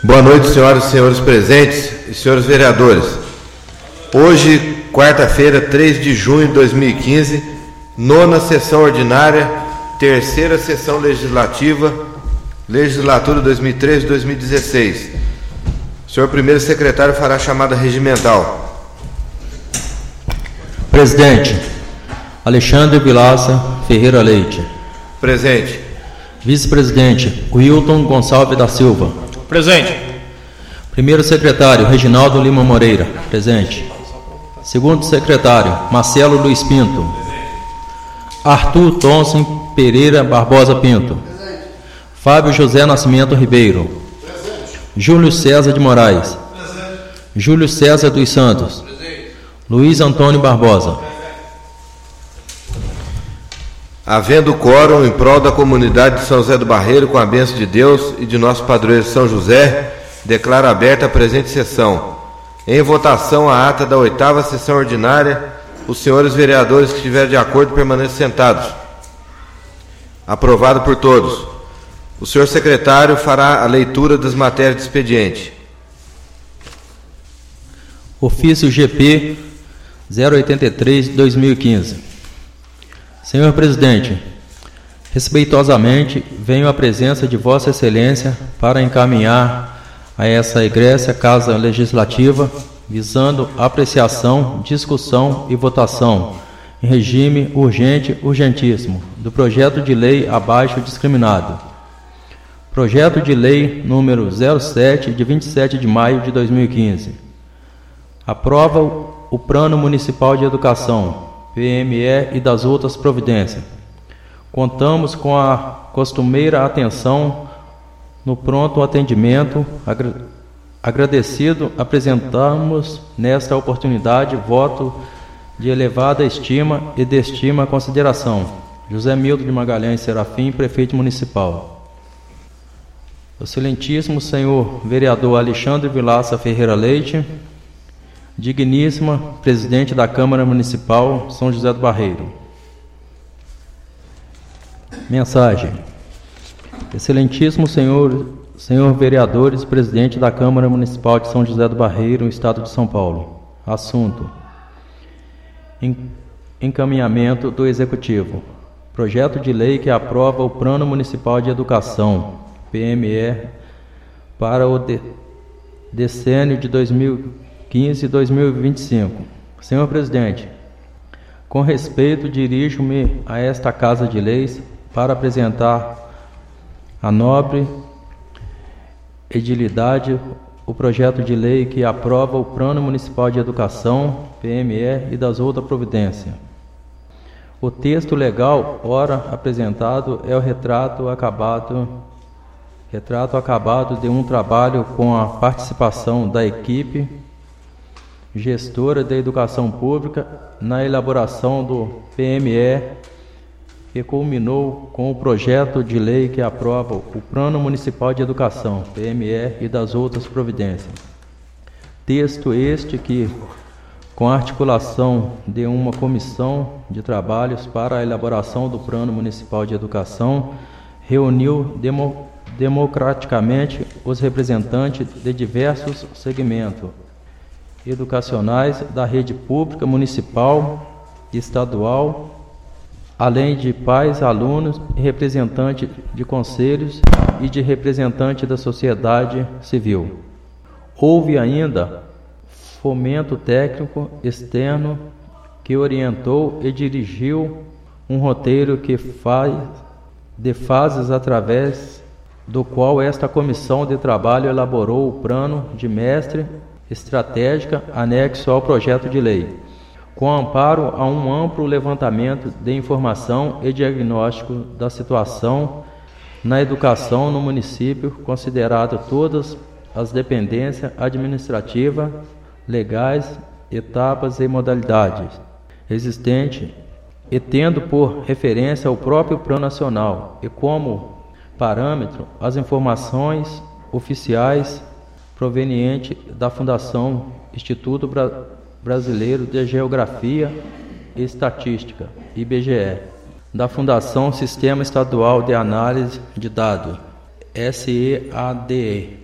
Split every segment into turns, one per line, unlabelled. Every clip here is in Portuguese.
Boa noite, senhoras e senhores presentes e senhores vereadores. Hoje, quarta-feira, 3 de junho de 2015, nona sessão ordinária, terceira sessão legislativa, legislatura 2013-2016. O senhor primeiro secretário fará a chamada regimental.
Presidente, Alexandre Vilaça Ferreira Leite.
Presente.
Vice-presidente, Wilton Gonçalves da Silva.
Presente.
Primeiro secretário, Reginaldo Lima Moreira. Presente. Segundo secretário, Marcelo Luiz Pinto. Arthur Thomson Pereira Barbosa Pinto. Presente. Fábio José Nascimento Ribeiro. Presente. Júlio César de Moraes. Presente. Júlio César dos Santos. Presente. Luiz Antônio Barbosa. Presente.
Havendo quórum em prol da comunidade de São José do Barreiro, com a bênção de Deus e de nosso padroeiro São José, declaro aberta a presente sessão. Em votação a ata da 8ª sessão ordinária, os senhores vereadores que estiverem de acordo permaneçam sentados. Aprovado por todos. O senhor secretário fará a leitura das matérias de expediente.
Ofício GP 083 de 2015. Senhor Presidente, respeitosamente venho à presença de Vossa Excelência para encaminhar a essa egressa Casa Legislativa, visando apreciação, discussão e votação, em regime urgentíssimo, do projeto de lei abaixo discriminado. Projeto de lei número 07, de 27 de maio de 2015. Aprova o Plano Municipal de Educação, PME e das outras providências. Contamos com a costumeira atenção no pronto atendimento. Agradecido, apresentamos nesta oportunidade voto de elevada estima e de estima consideração. José Milton de Magalhães Serafim, Prefeito Municipal. Excelentíssimo senhor vereador Alexandre Vilaça Ferreira Leite, digníssima Presidente da Câmara Municipal São José do Barreiro. Mensagem. Excelentíssimo senhor vereadores, Presidente da Câmara Municipal de São José do Barreiro, Estado de São Paulo. Assunto: encaminhamento do Executivo. Projeto de lei que aprova o Plano Municipal de Educação, PME, para o decênio de 2015 e 2025. Senhor Presidente, com respeito, dirijo-me a esta Casa de Leis para apresentar à nobre edilidade o projeto de lei que aprova o Plano Municipal de Educação, PME e das outras providências. O texto legal, ora apresentado, é o retrato acabado de um trabalho com a participação da equipe gestora da educação pública na elaboração do PME, que culminou com o projeto de lei que aprova o Plano Municipal de Educação, PME e das outras providências. Texto este que, com a articulação de uma comissão de trabalhos para a elaboração do Plano Municipal de Educação, reuniu democraticamente os representantes de diversos segmentos educacionais da rede pública, municipal e estadual, além de pais, alunos e representantes de conselhos e de representantes da sociedade civil. Houve ainda fomento técnico externo que orientou e dirigiu um roteiro que de fases através do qual esta comissão de trabalho elaborou o plano de mestre estratégica anexo ao projeto de lei, com amparo a um amplo levantamento de informação e diagnóstico da situação na educação no município, considerado todas as dependências administrativas, legais, etapas e modalidades existentes, e tendo por referência o próprio Plano Nacional e como parâmetro as informações oficiais provenientes da Fundação Instituto Brasileiro de Geografia e Estatística, IBGE, da Fundação Sistema Estadual de Análise de Dados, SEADE,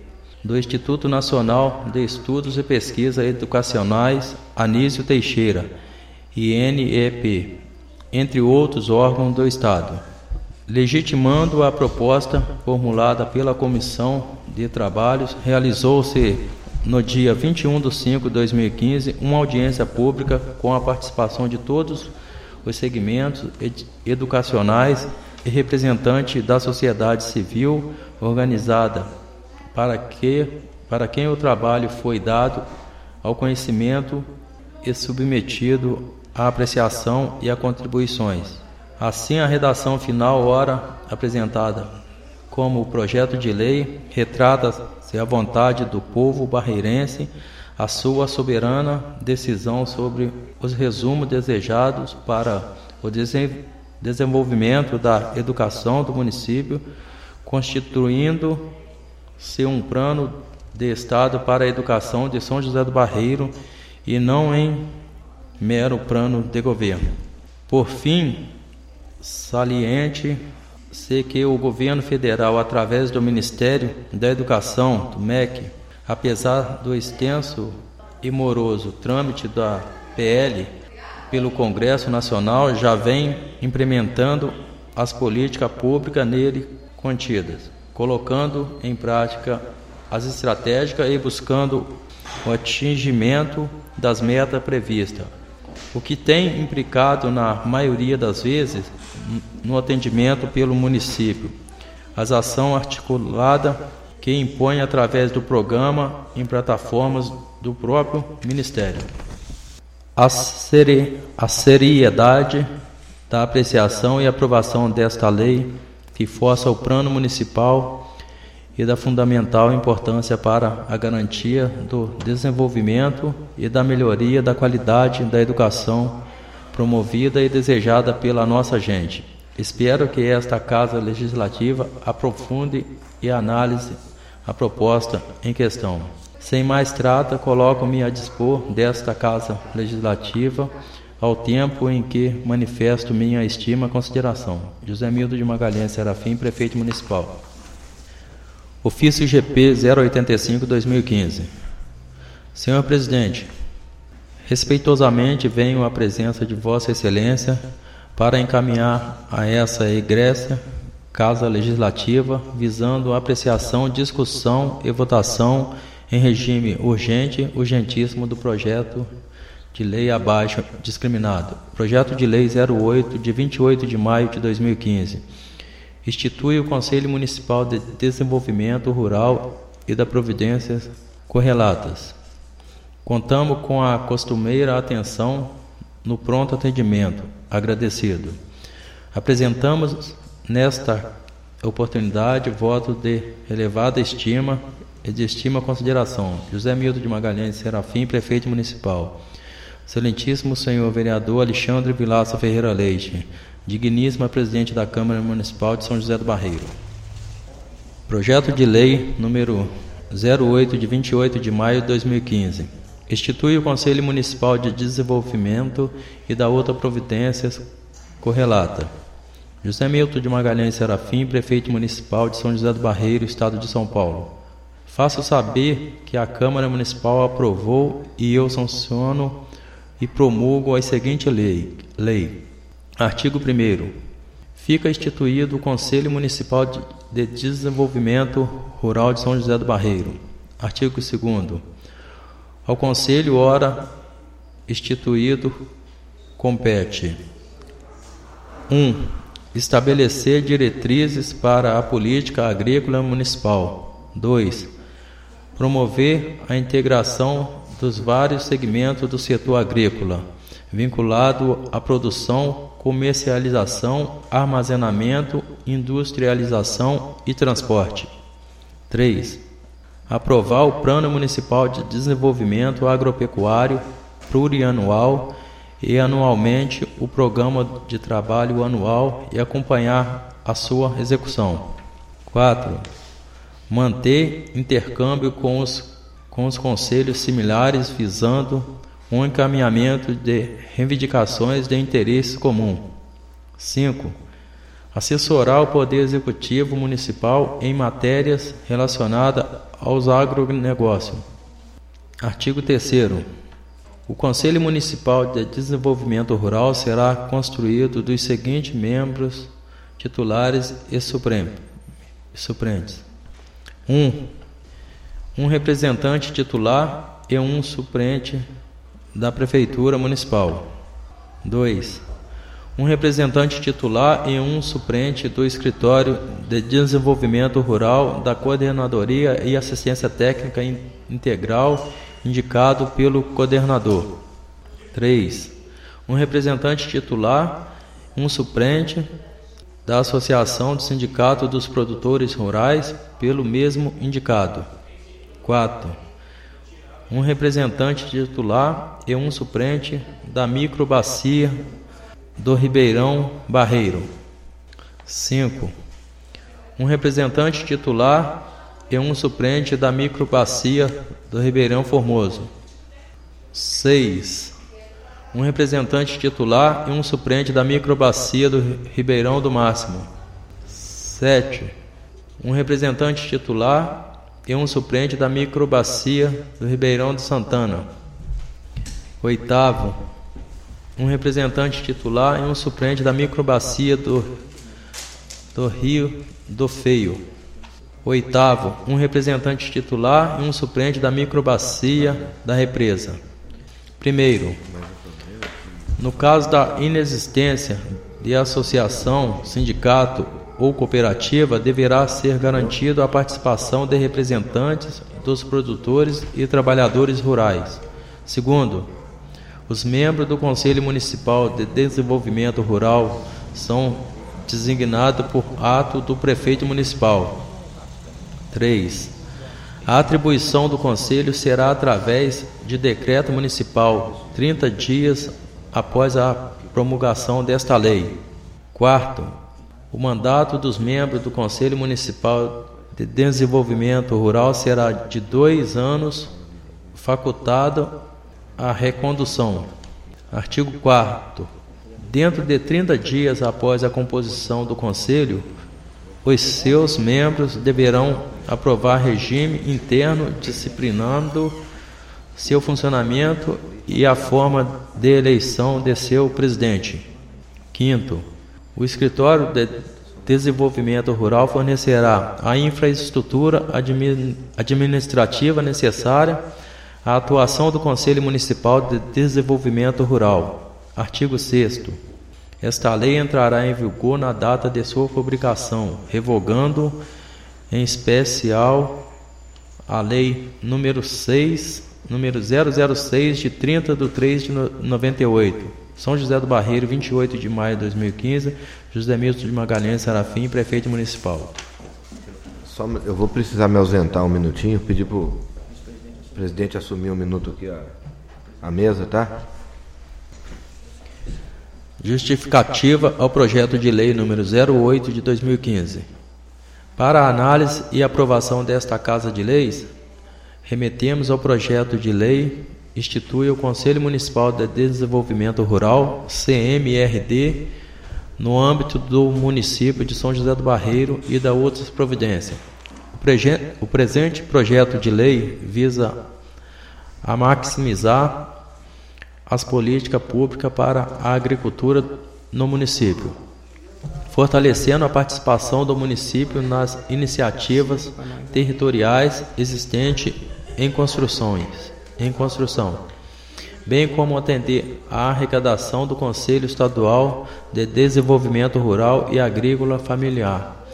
do Instituto Nacional de Estudos e Pesquisas Educacionais Anísio Teixeira, INEP, entre outros órgãos do Estado, legitimando a proposta formulada pela Comissão de Trabalhos. Realizou-se no dia 21 de 5 de 2015 uma audiência pública com a participação de todos os segmentos educacionais e representantes da sociedade civil organizada, para quem o trabalho foi dado ao conhecimento e submetido à apreciação e a contribuições. Assim, a redação final, ora apresentada como projeto de lei, retrata-se a vontade do povo barreirense, a sua soberana decisão sobre os resumos desejados para o desenvolvimento da educação do município, constituindo-se um plano de Estado para a educação de São José do Barreiro e não em mero plano de governo. Por fim, saliente-se que o governo federal, através do Ministério da Educação, do MEC, apesar do extenso e moroso trâmite da PL pelo Congresso Nacional, já vem implementando as políticas públicas nele contidas, colocando em prática as estratégicas e buscando o atingimento das metas previstas, o que tem implicado, na maioria das vezes, no atendimento pelo município, as ações articuladas que impõe através do programa em plataformas do próprio Ministério. A seriedade da apreciação e aprovação desta lei, que força o plano municipal, e da fundamental importância para a garantia do desenvolvimento e da melhoria da qualidade da educação promovida e desejada pela nossa gente. Espero que esta Casa Legislativa aprofunde e analise a proposta em questão. Sem mais trata, coloco-me a dispor desta Casa Legislativa ao tempo em que manifesto minha estima e consideração. José Mildo de Magalhães Serafim, Prefeito Municipal. Ofício GP 085/2015. Senhor Presidente, respeitosamente venho à presença de Vossa Excelência para encaminhar a essa egressa Casa Legislativa, visando a apreciação, discussão e votação em regime urgentíssimo do projeto de lei abaixo discriminado. Projeto de Lei 08, de 28 de maio de 2015. Institui o Conselho Municipal de Desenvolvimento Rural e da providências correlatas. Contamos com a costumeira atenção no pronto atendimento. Agradecido. Apresentamos nesta oportunidade voto de elevada estima e de estima e consideração. José Mildo de Magalhães Serafim, Prefeito Municipal. Excelentíssimo Senhor Vereador Alexandre Vilaça Ferreira Leite, digníssima Presidente da Câmara Municipal de São José do Barreiro. Projeto de Lei número 08, de 28 de maio de 2015. Institui o Conselho Municipal de Desenvolvimento e da outra providências correlata. José Milton de Magalhães Serafim, Prefeito Municipal de São José do Barreiro, Estado de São Paulo. Faço saber que a Câmara Municipal aprovou e eu sanciono e promulgo a seguinte lei. Artigo 1º. Fica instituído o Conselho Municipal de Desenvolvimento Rural de São José do Barreiro. Artigo 2º. Ao Conselho, ora instituído, compete: 1. Estabelecer diretrizes para a política agrícola municipal. 2. Promover a integração dos vários segmentos do setor agrícola, vinculado à produção, comercialização, armazenamento, industrialização e transporte. 3. Aprovar o Plano Municipal de Desenvolvimento Agropecuário plurianual e anualmente o Programa de Trabalho Anual e acompanhar a sua execução. 4. Manter intercâmbio com os conselhos similares, visando um encaminhamento de reivindicações de interesse comum. 5. assessorar o Poder Executivo Municipal em matérias relacionadas aos agronegócios. Artigo 3º. O Conselho Municipal de Desenvolvimento Rural será constituído dos seguintes membros titulares e suplentes. 1 representante titular e 1 suplente da Prefeitura Municipal. 2. Um representante titular e 1 suplente do Escritório de Desenvolvimento Rural da Coordenadoria e Assistência Técnica Integral indicado pelo coordenador. 3. Um representante titular e 1 suplente da Associação do Sindicato dos Produtores Rurais pelo mesmo indicado. 4. Um representante titular e 1 suplente da Microbacia do Ribeirão Barreiro. 5. Um representante titular e 1 suplente da Microbacia do Ribeirão Formoso. 6. Um representante titular e 1 suplente da Microbacia do Ribeirão do Máximo. 7. Um representante titular e 1 suplente da Microbacia do Ribeirão do Santana. 8. Um representante titular e 1 suplente da Microbacia do Rio do Feio. 8. Um representante titular e 1 suplente da Microbacia da Represa. 1º. No caso da inexistência de associação, sindicato ou cooperativa, deverá ser garantido a participação de representantes dos produtores e trabalhadores rurais. 2º. Os membros do Conselho Municipal de Desenvolvimento Rural são designados por ato do prefeito municipal. 3. A atribuição do Conselho será através de decreto municipal, 30 dias após a promulgação desta lei. 4. O mandato dos membros do Conselho Municipal de Desenvolvimento Rural será de 2 anos, facultado a recondução. Artigo 4º. Dentro de 30 dias após a composição do Conselho, os seus membros deverão aprovar regime interno disciplinando seu funcionamento e a forma de eleição de seu presidente. 5º. O Escritório de Desenvolvimento Rural fornecerá a infraestrutura administrativa necessária à atuação do Conselho Municipal de Desenvolvimento Rural. Artigo 6º. Esta lei entrará em vigor na data de sua publicação, revogando, em especial, a Lei número 006, de 30/3/98. São José do Barreiro, 28 de maio de 2015, José Milton de Magalhães Serafim, prefeito municipal.
Eu vou precisar me ausentar um minutinho, pedir para o presidente assumir um minuto aqui a mesa, tá?
Justificativa ao projeto de lei número 08 de 2015. Para a análise e aprovação desta Casa de Leis, remetemos ao projeto de lei institui o Conselho Municipal de Desenvolvimento Rural, CMRD, no âmbito do município de São José do Barreiro e da outras providências. O presente projeto de lei visa a maximizar as políticas públicas para a agricultura no município, fortalecendo a participação do município nas iniciativas territoriais existentes em construção, bem como atender à arrecadação do Conselho Estadual de Desenvolvimento Rural e Agrícola Familiar,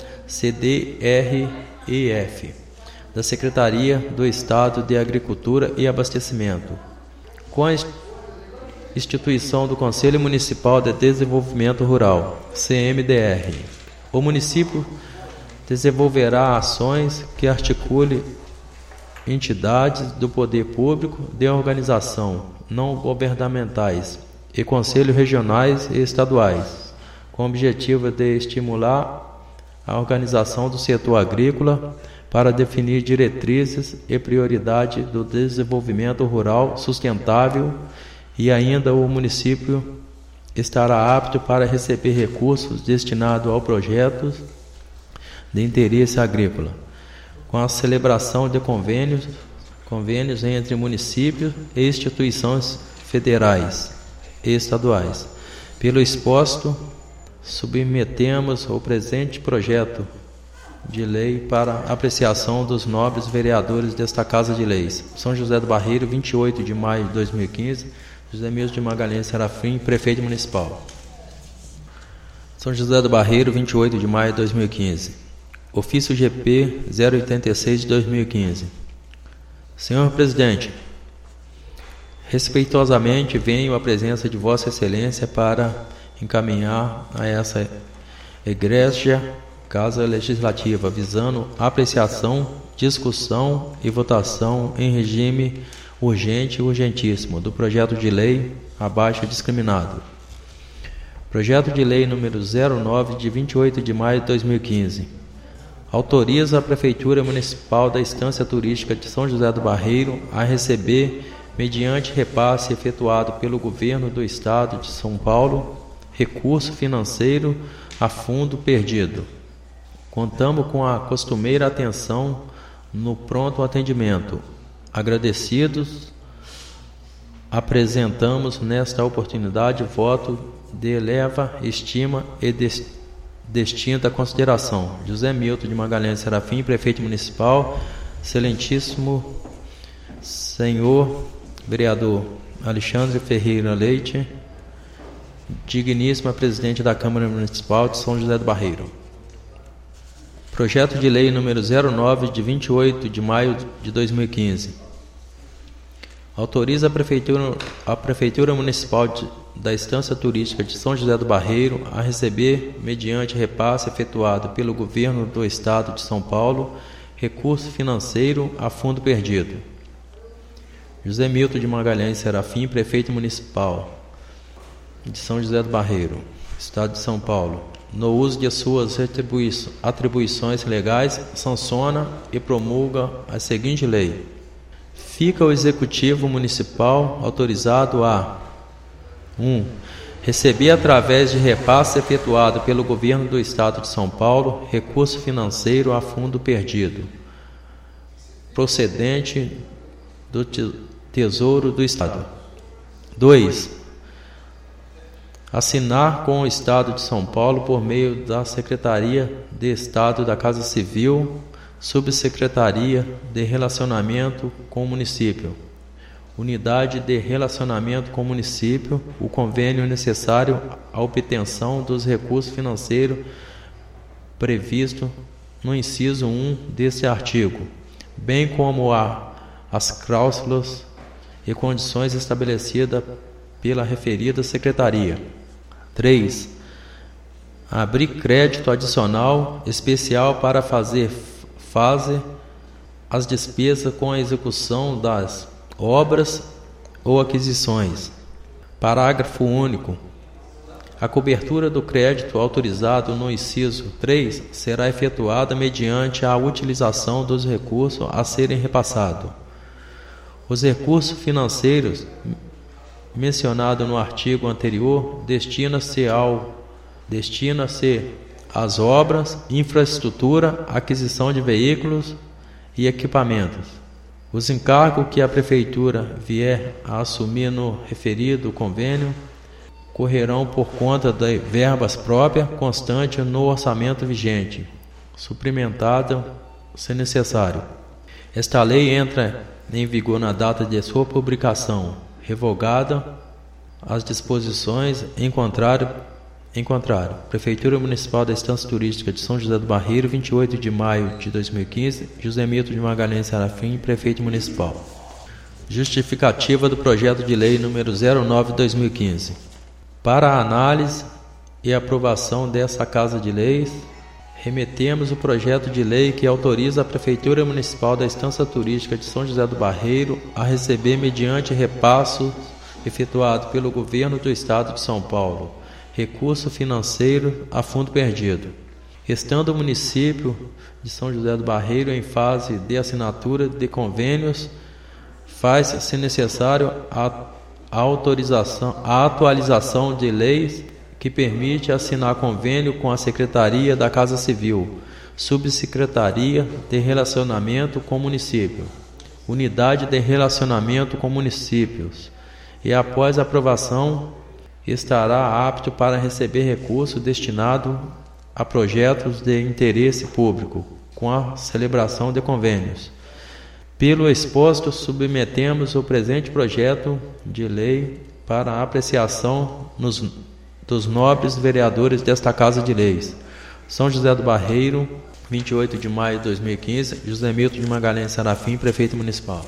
CDREF, da Secretaria do Estado de Agricultura e Abastecimento. Com a instituição do Conselho Municipal de Desenvolvimento Rural, CMDR, o município desenvolverá ações que articule entidades do poder público, de organização não governamentais e conselhos regionais e estaduais, com o objetivo de estimular a organização do setor agrícola para definir diretrizes e prioridades do desenvolvimento rural sustentável, e ainda o município estará apto para receber recursos destinados ao projetos de interesse agrícola, com a celebração de convênios entre municípios e instituições federais e estaduais. Pelo exposto, submetemos o presente projeto de lei para apreciação dos nobres vereadores desta Casa de Leis. São José do Barreiro, 28 de maio de 2015, José Milton de Magalhães Serafim, Prefeito Municipal. São José do Barreiro, 28 de maio de 2015. Ofício GP 086 de 2015. Senhor Presidente, respeitosamente venho à presença de Vossa Excelência para encaminhar a essa egrégia Casa Legislativa, visando apreciação, discussão e votação em regime urgente e urgentíssimo do projeto de lei abaixo discriminado. Projeto de lei número 09 de 28 de maio de 2015. Autoriza a Prefeitura Municipal da Estância Turística de São José do Barreiro a receber, mediante repasse efetuado pelo Governo do Estado de São Paulo, recurso financeiro a fundo perdido. Contamos com a costumeira atenção no pronto atendimento. Agradecidos, apresentamos nesta oportunidade voto de eleva estima e distinta consideração. José Milton de Magalhães Serafim, Prefeito Municipal. Excelentíssimo Senhor Vereador Alexandre Ferreira Leite, digníssima Presidente da Câmara Municipal de São José do Barreiro. Projeto de lei número 09 de 28 de maio de 2015. Autoriza a Prefeitura Municipal da Estância Turística de São José do Barreiro a receber, mediante repasse efetuado pelo Governo do Estado de São Paulo, recurso financeiro a fundo perdido. José Milton de Magalhães Serafim, Prefeito Municipal de São José do Barreiro, Estado de São Paulo, no uso de suas atribuições legais, sanciona e promulga a seguinte lei. Fica o Executivo Municipal autorizado a 1. Receber através de repasse efetuado pelo Governo do Estado de São Paulo recurso financeiro a fundo perdido, procedente do Tesouro do Estado. 2. Assinar com o Estado de São Paulo por meio da Secretaria de Estado da Casa Civil, Subsecretaria de Relacionamento com o Município, Unidade de Relacionamento com o Município, o convênio necessário à obtenção dos recursos financeiros previsto no inciso 1 deste artigo, bem como as cláusulas e condições estabelecidas pela referida Secretaria. 3. Abrir crédito adicional especial para fazer as despesas com a execução das obras ou aquisições. Parágrafo único. A cobertura do crédito autorizado no inciso 3 será efetuada mediante a utilização dos recursos a serem repassados. Os recursos financeiros mencionado no artigo anterior destina-se às obras, infraestrutura, aquisição de veículos e equipamentos. Os encargos que a Prefeitura vier a assumir no referido convênio correrão por conta de verbas próprias constantes no orçamento vigente, suplementada se necessário. Esta lei entra em vigor na data de sua publicação, revogada as disposições em contrário. Prefeitura Municipal da Estância Turística de São José do Barreiro, 28 de maio de 2015, José Milton de Magalhães Serafim, Prefeito Municipal. Justificativa do projeto de lei número 09 de 2015. Para a análise e aprovação dessa Casa de Leis, remetemos o projeto de lei que autoriza a Prefeitura Municipal da Estância Turística de São José do Barreiro a receber, mediante repasso efetuado pelo Governo do Estado de São Paulo, recurso financeiro a fundo perdido, estando o município de São José do Barreiro em fase de assinatura de convênios, faz-se necessário a a atualização de leis que permite assinar convênio com a Secretaria da Casa Civil, Subsecretaria de Relacionamento com o Município, Unidade de Relacionamento com Municípios, e após a aprovação estará apto para receber recurso destinado a projetos de interesse público, com a celebração de convênios. Pelo exposto, submetemos o presente projeto de lei para a apreciação dos nobres vereadores desta Casa de Leis. São José do Barreiro, 28 de maio de 2015, José Milton de Magalhães Serafim, Prefeito Municipal.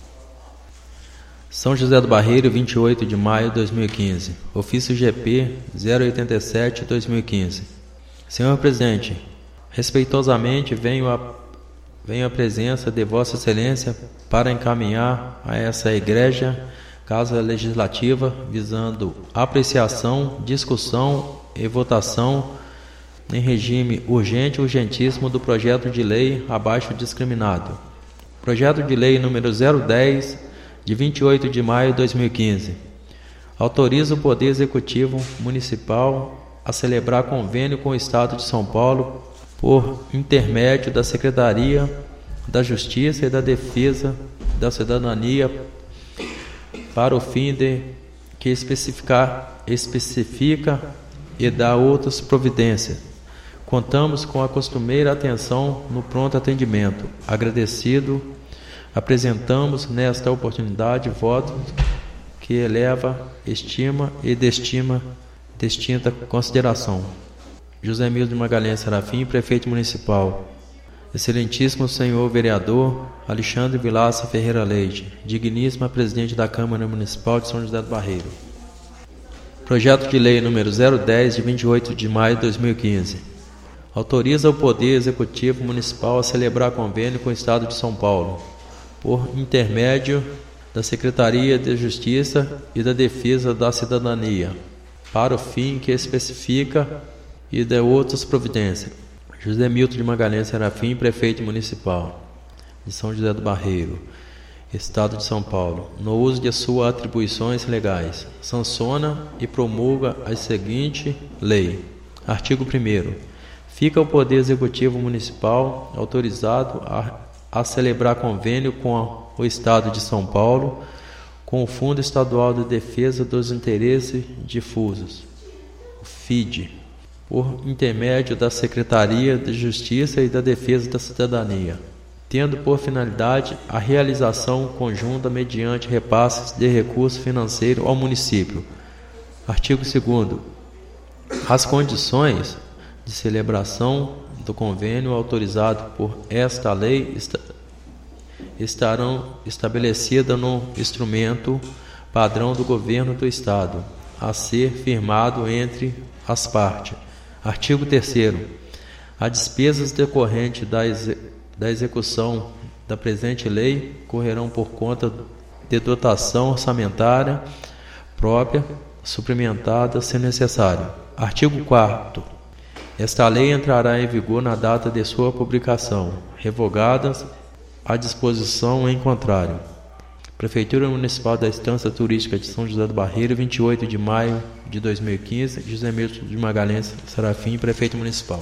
São José do Barreiro, 28 de maio de 2015, Ofício GP 087-2015. Senhor Presidente, respeitosamente venho à presença de Vossa Excelência para encaminhar a essa egrégia Casa Legislativa visando apreciação, discussão e votação em regime urgente e urgentíssimo do projeto de lei abaixo discriminado. Projeto de lei número 010, de 28 de maio de 2015. Autoriza o Poder Executivo Municipal a celebrar convênio com o Estado de São Paulo por intermédio da Secretaria da Justiça e da Defesa da Cidadania para o fim de que especifica e dá outras providências. Contamos com a costumeira atenção no pronto atendimento. Agradecido, apresentamos nesta oportunidade votos que eleva, estima e distinta consideração. José Milton de Magalhães Serafim, Prefeito Municipal. Excelentíssimo Senhor Vereador Alexandre Vilaça Ferreira Leite, digníssima Presidente da Câmara Municipal de São José do Barreiro. Projeto de Lei número 010, de 28 de maio de 2015. Autoriza o Poder Executivo Municipal a celebrar convênio com o Estado de São Paulo, por intermédio da Secretaria de Justiça e da Defesa da Cidadania, para o fim que especifica e de outras providências. José Milton de Magalhães Serafim, Prefeito Municipal de São José do Barreiro, Estado de São Paulo, no uso de suas atribuições legais, sanciona e promulga a seguinte lei. Artigo 1º. Fica o Poder Executivo Municipal autorizado a celebrar convênio com o Estado de São Paulo, com o Fundo Estadual de Defesa dos Interesses Difusos, o FID, por intermédio da Secretaria de Justiça e da Defesa da Cidadania, tendo por finalidade a realização conjunta mediante repasses de recurso financeiro ao município. Artigo 2º. As condições de celebração do convênio autorizado por esta lei estarão estabelecidas no instrumento padrão do Governo do Estado, a ser firmado entre as partes. Artigo 3º. As despesas decorrentes da execução da presente lei correrão por conta de dotação orçamentária própria, suplementada se necessário. Artigo 4º. Esta lei entrará em vigor na data de sua publicação, revogadas a disposição em contrário. Prefeitura Municipal da Estância Turística de São José do Barreiro, 28 de maio de 2015, José Milton de Magalhães Serafim, Prefeito Municipal.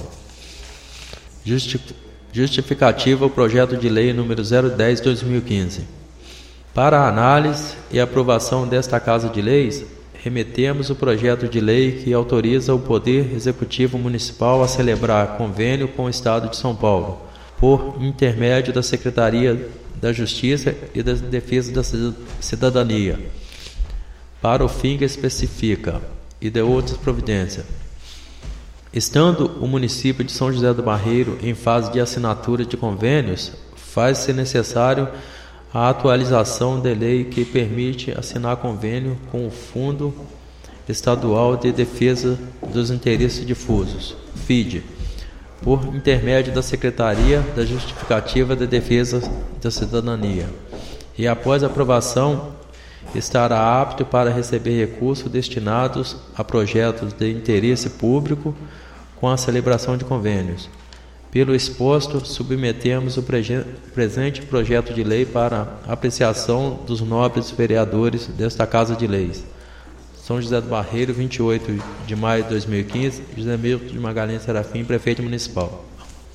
Justificativa o projeto de lei número 010/2015. Para a análise e aprovação desta Casa de Leis, remetemos o projeto de lei que autoriza o Poder Executivo Municipal a celebrar convênio com o Estado de São Paulo, por intermédio da Secretaria da Justiça e da Defesa da Cidadania, para o fim que especifica e de outras providências. Estando o município de São José do Barreiro em fase de assinatura de convênios, faz-se necessário a atualização da lei que permite assinar convênio com o Fundo Estadual de Defesa dos Interesses Difusos, FID, por intermédio da Secretaria da Justificativa da Defesa da Cidadania, e após aprovação estará apto para receber recursos destinados a projetos de interesse público com a celebração de convênios. Pelo exposto, submetemos o presente projeto de lei para apreciação dos nobres vereadores desta Casa de Leis. São José do Barreiro, 28 de maio de 2015, José Milton de Magalhães Serafim, prefeito municipal.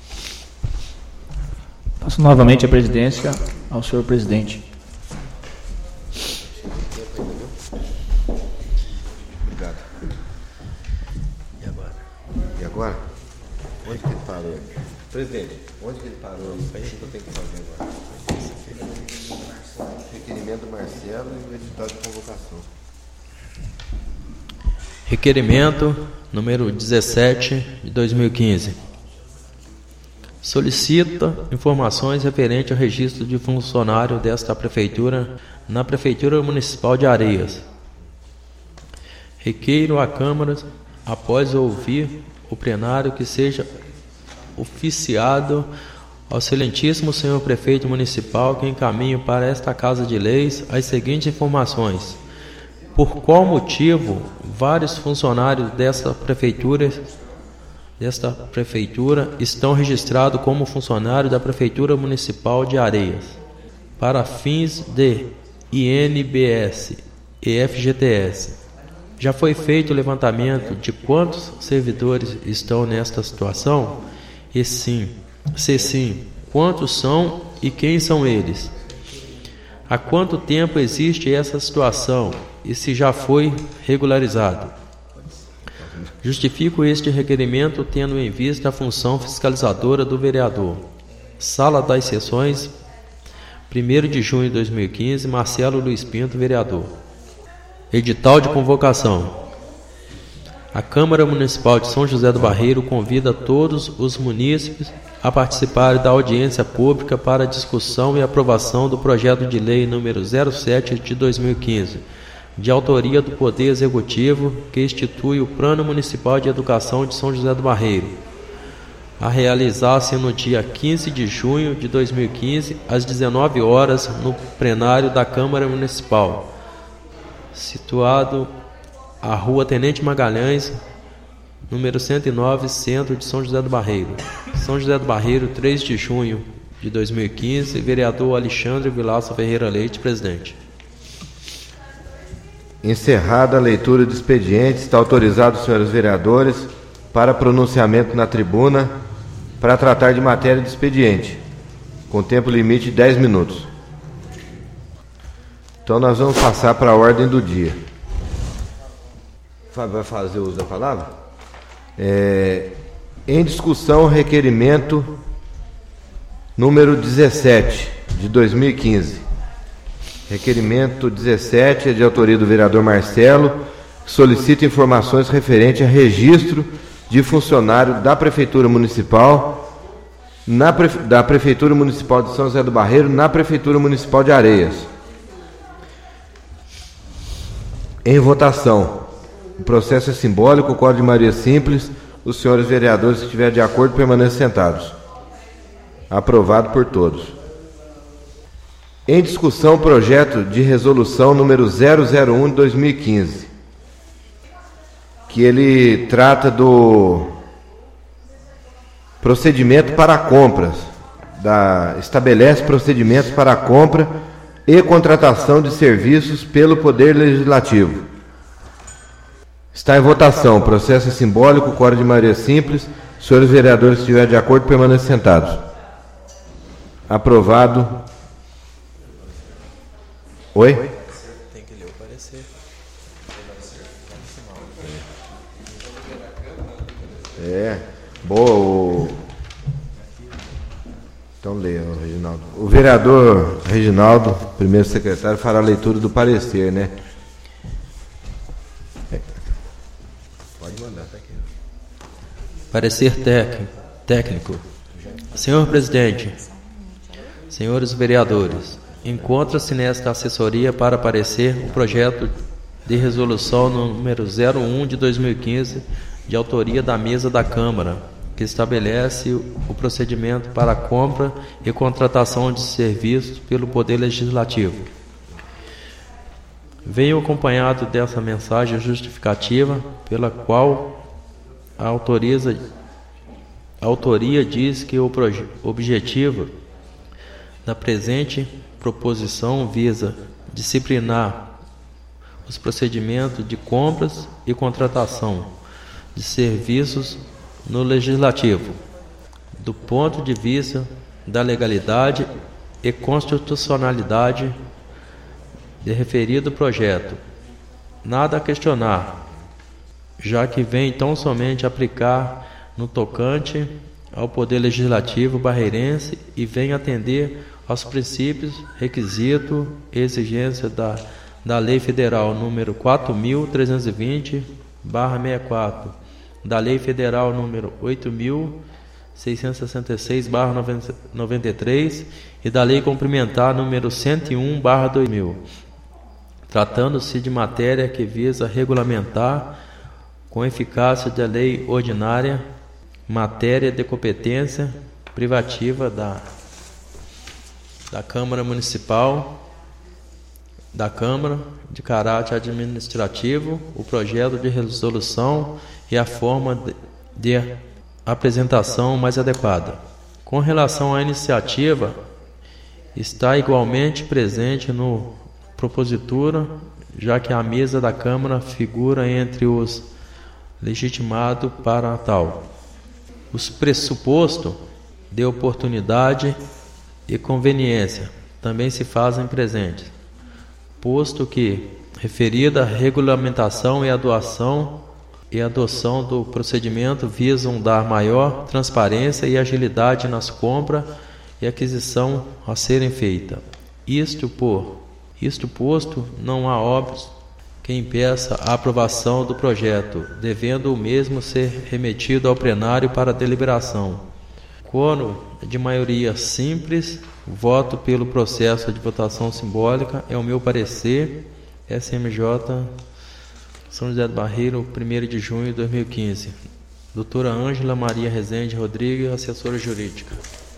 Passo novamente a presidência ao senhor presidente.
Obrigado. E agora? Onde que ele parou? Presidente, onde que ele parou? Isso aí que eu tenho que fazer agora. Requerimento do Marcelo e o edital de convocação.
Requerimento número 17 de 2015. Solicita informações referentes ao registro de funcionário desta prefeitura na Prefeitura Municipal de Areias. Requeiro à Câmara, após ouvir o plenário, que seja oficiado ao excelentíssimo senhor prefeito municipal que encaminhe para esta Casa de Leis as seguintes informações. Por qual motivo vários funcionários desta prefeitura estão registrados como funcionários da Prefeitura Municipal de Areias, para fins de INBS e FGTS. Já foi feito o levantamento de quantos servidores estão nesta situação? E sim, se sim, quantos são e quem são eles? Há quanto tempo existe essa situação e se já foi regularizado? Justifico este requerimento tendo em vista a função fiscalizadora do vereador. Sala das Sessões, 1º de junho de 2015, Marcelo Luiz Pinto, vereador. Edital de convocação. A Câmara Municipal de São José do Barreiro convida todos os munícipes a participarem da audiência pública para discussão e aprovação do projeto de lei número 07 de 2015, de autoria do Poder Executivo, que institui o Plano Municipal de Educação de São José do Barreiro, a realizar-se no dia 15 de junho de 2015, às 19 horas, no plenário da Câmara Municipal, situado à Rua Tenente Magalhães, número 109, centro de São José do Barreiro. São José do Barreiro, 3 de junho de 2015, vereador Alexandre Vilaça Ferreira Leite, presidente.
Encerrada a leitura do expediente, está autorizado os senhores vereadores para pronunciamento na tribuna para tratar de matéria de expediente, com tempo limite de 10 minutos. Então nós vamos passar para a ordem do dia. Fábio vai fazer uso da palavra? Em discussão, requerimento número 17 de 2015. Requerimento 17 é de autoria do vereador Marcelo, que solicita informações referentes a registro de funcionário da Prefeitura Municipal, da Prefeitura Municipal de São José do Barreiro, na Prefeitura Municipal de Areias. Em votação. O processo é simbólico, o código de maioria simples. Os senhores vereadores que estiverem de acordo permaneçam sentados. Aprovado por todos. Em discussão, o projeto de resolução número 001 de 2015, que ele trata do procedimento para compras, estabelece procedimentos para a compra e contratação de serviços pelo Poder Legislativo. Está em votação. O processo é simbólico, código de maioria simples. Os senhores vereadores que estiverem de acordo permaneçam sentados. Aprovado. Oi?
Tem que ler o parecer.
Boa. Então leia, Reginaldo. O vereador Reginaldo, primeiro secretário, fará a leitura do parecer, né? Pode mandar, tá aqui.
Parecer técnico. Senhor presidente, senhores vereadores, encontra-se nesta assessoria para parecer o projeto de resolução número 01 de 2015, de autoria da mesa da Câmara, que estabelece o procedimento para a compra e contratação de serviços pelo Poder Legislativo. Venho acompanhado dessa mensagem justificativa, pela qual autoriza A autoria diz que o objetivo da presente proposição visa disciplinar os procedimentos de compras e contratação de serviços no Legislativo, do ponto de vista da legalidade e constitucionalidade de referido projeto. Nada a questionar, já que vem tão somente aplicar no tocante ao Poder Legislativo barreirense e vem atender aos princípios, requisitos e exigências da Lei Federal número 4.320/64, da Lei Federal número 8.666/93 e da Lei Complementar número 101/2000, tratando-se de matéria que visa regulamentar com eficácia da lei ordinária, matéria de competência privativa da Câmara Municipal, da Câmara, de caráter administrativo, o projeto de resolução e a forma de apresentação mais adequada. Com relação à iniciativa, está igualmente presente no propositura, já que a mesa da Câmara figura entre os legitimados para tal. Os pressupostos de oportunidade e conveniência também se fazem presentes, posto que referida regulamentação e adoção do procedimento visam dar maior transparência e agilidade nas compras e aquisição a serem feitas. Isto posto, não há óbitos que impeça a aprovação do projeto, devendo o mesmo ser remetido ao plenário para deliberação. Quando de maioria simples, voto pelo processo de votação simbólica, é o meu parecer. SMJ São José do Barreiro, 1º de junho de 2015. Doutora Ângela Maria Rezende Rodrigues, assessora jurídica.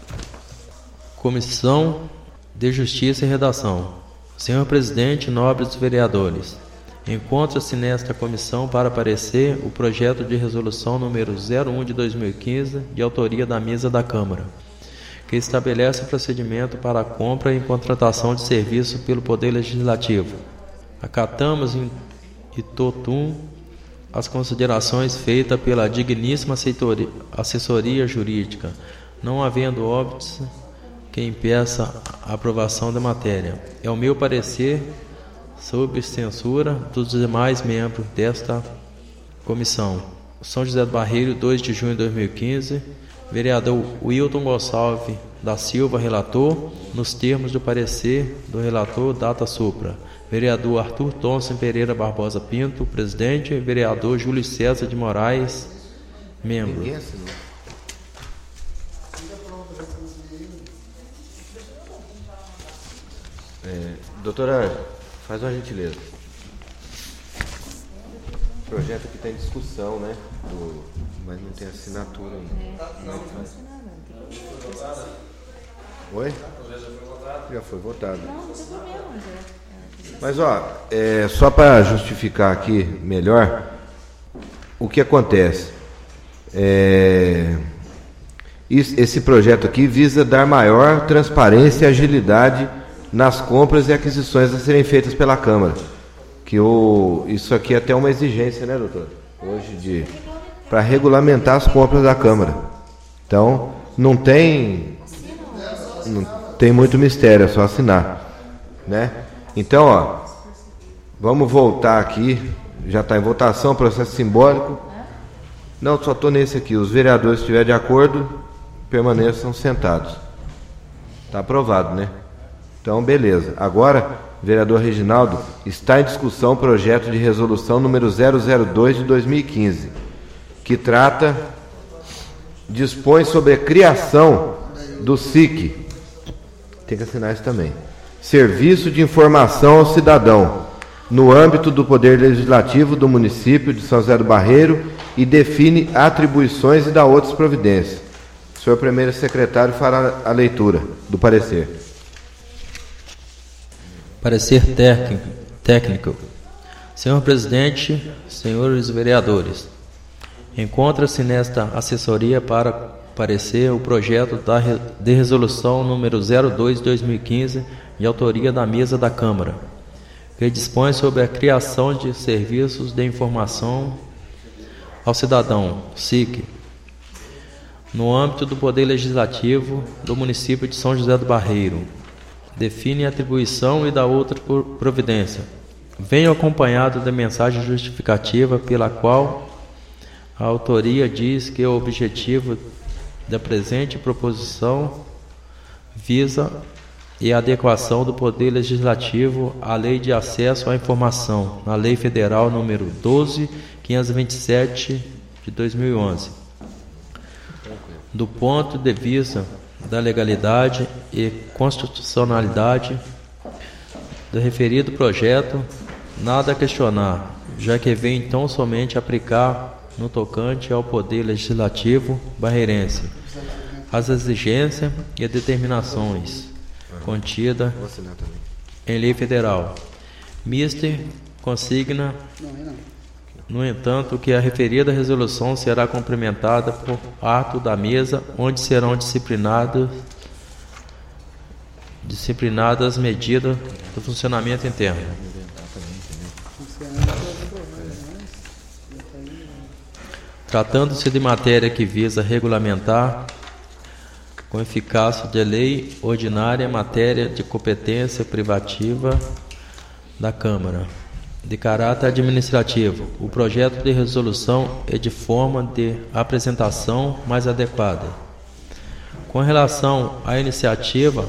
Comissão de Justiça e Redação. Senhor Presidente, nobres vereadores, encontra-se nesta comissão para parecer o projeto de resolução número 01 de 2015, de autoria da mesa da Câmara, que estabelece o procedimento para a compra e contratação de serviço pelo Poder Legislativo. Acatamos em totum as considerações feitas pela digníssima assessoria jurídica, não havendo óbitos que impeça a aprovação da matéria. É o meu parecer, sob censura dos demais membros desta comissão. São José do Barreiro, 2 de junho de 2015. Vereador Wilton Gonçalves da Silva, relator, nos termos do parecer do relator, data supra. Vereador Arthur Thomson Pereira Barbosa Pinto, presidente. Vereador Júlio César de Moraes, membro.
Doutora, faz uma gentileza. O projeto aqui está em discussão, né? Mas não tem assinatura ainda. Oi? Já foi votado. Não tem problema, mas só para justificar aqui melhor, o que acontece? Esse projeto aqui visa dar maior transparência e agilidade nas compras e aquisições a serem feitas pela Câmara. Isso aqui é até uma exigência, né, doutor? Hoje para regulamentar as compras da Câmara. Então, não tem muito mistério, é só assinar, né? Então, vamos voltar aqui. Já está em votação, processo simbólico. Não, só estou nesse aqui. Os vereadores, se estiverem de acordo, permaneçam sentados. Está aprovado, né? Então, beleza. Agora, vereador Reginaldo, está em discussão o projeto de resolução número 002 de 2015, que dispõe sobre a criação do SIC. Tem que assinar isso também. Serviço de Informação ao Cidadão, no âmbito do Poder Legislativo do município de São José do Barreiro, e define atribuições e dá outras providências. O senhor primeiro secretário fará a leitura do parecer.
Parecer técnico. Senhor Presidente, senhores vereadores, encontra-se nesta assessoria para parecer o projeto de resolução número 02/2015, de autoria da mesa da Câmara, que dispõe sobre a criação de serviços de informação ao cidadão, SIC, no âmbito do Poder Legislativo do município de São José do Barreiro. Define a atribuição e dá outra providência. Vem acompanhado da mensagem justificativa pela qual a autoria diz que o objetivo da presente proposição visa a adequação do Poder Legislativo à Lei de Acesso à Informação, na Lei Federal número 12.527 de 2011. Do ponto de vista da legalidade e constitucionalidade do referido projeto, nada a questionar, já que vem então somente aplicar no tocante ao Poder Legislativo barreirense as exigências e determinações contidas em lei federal. Mister consigna, no entanto, que a referida resolução será complementada por ato da mesa, onde serão disciplinadas as medidas do funcionamento interno. Tratando-se de matéria que visa regulamentar com eficácia de lei ordinária matéria de competência privativa da Câmara, de caráter administrativo, o projeto de resolução é de forma de apresentação mais adequada. Com relação à iniciativa,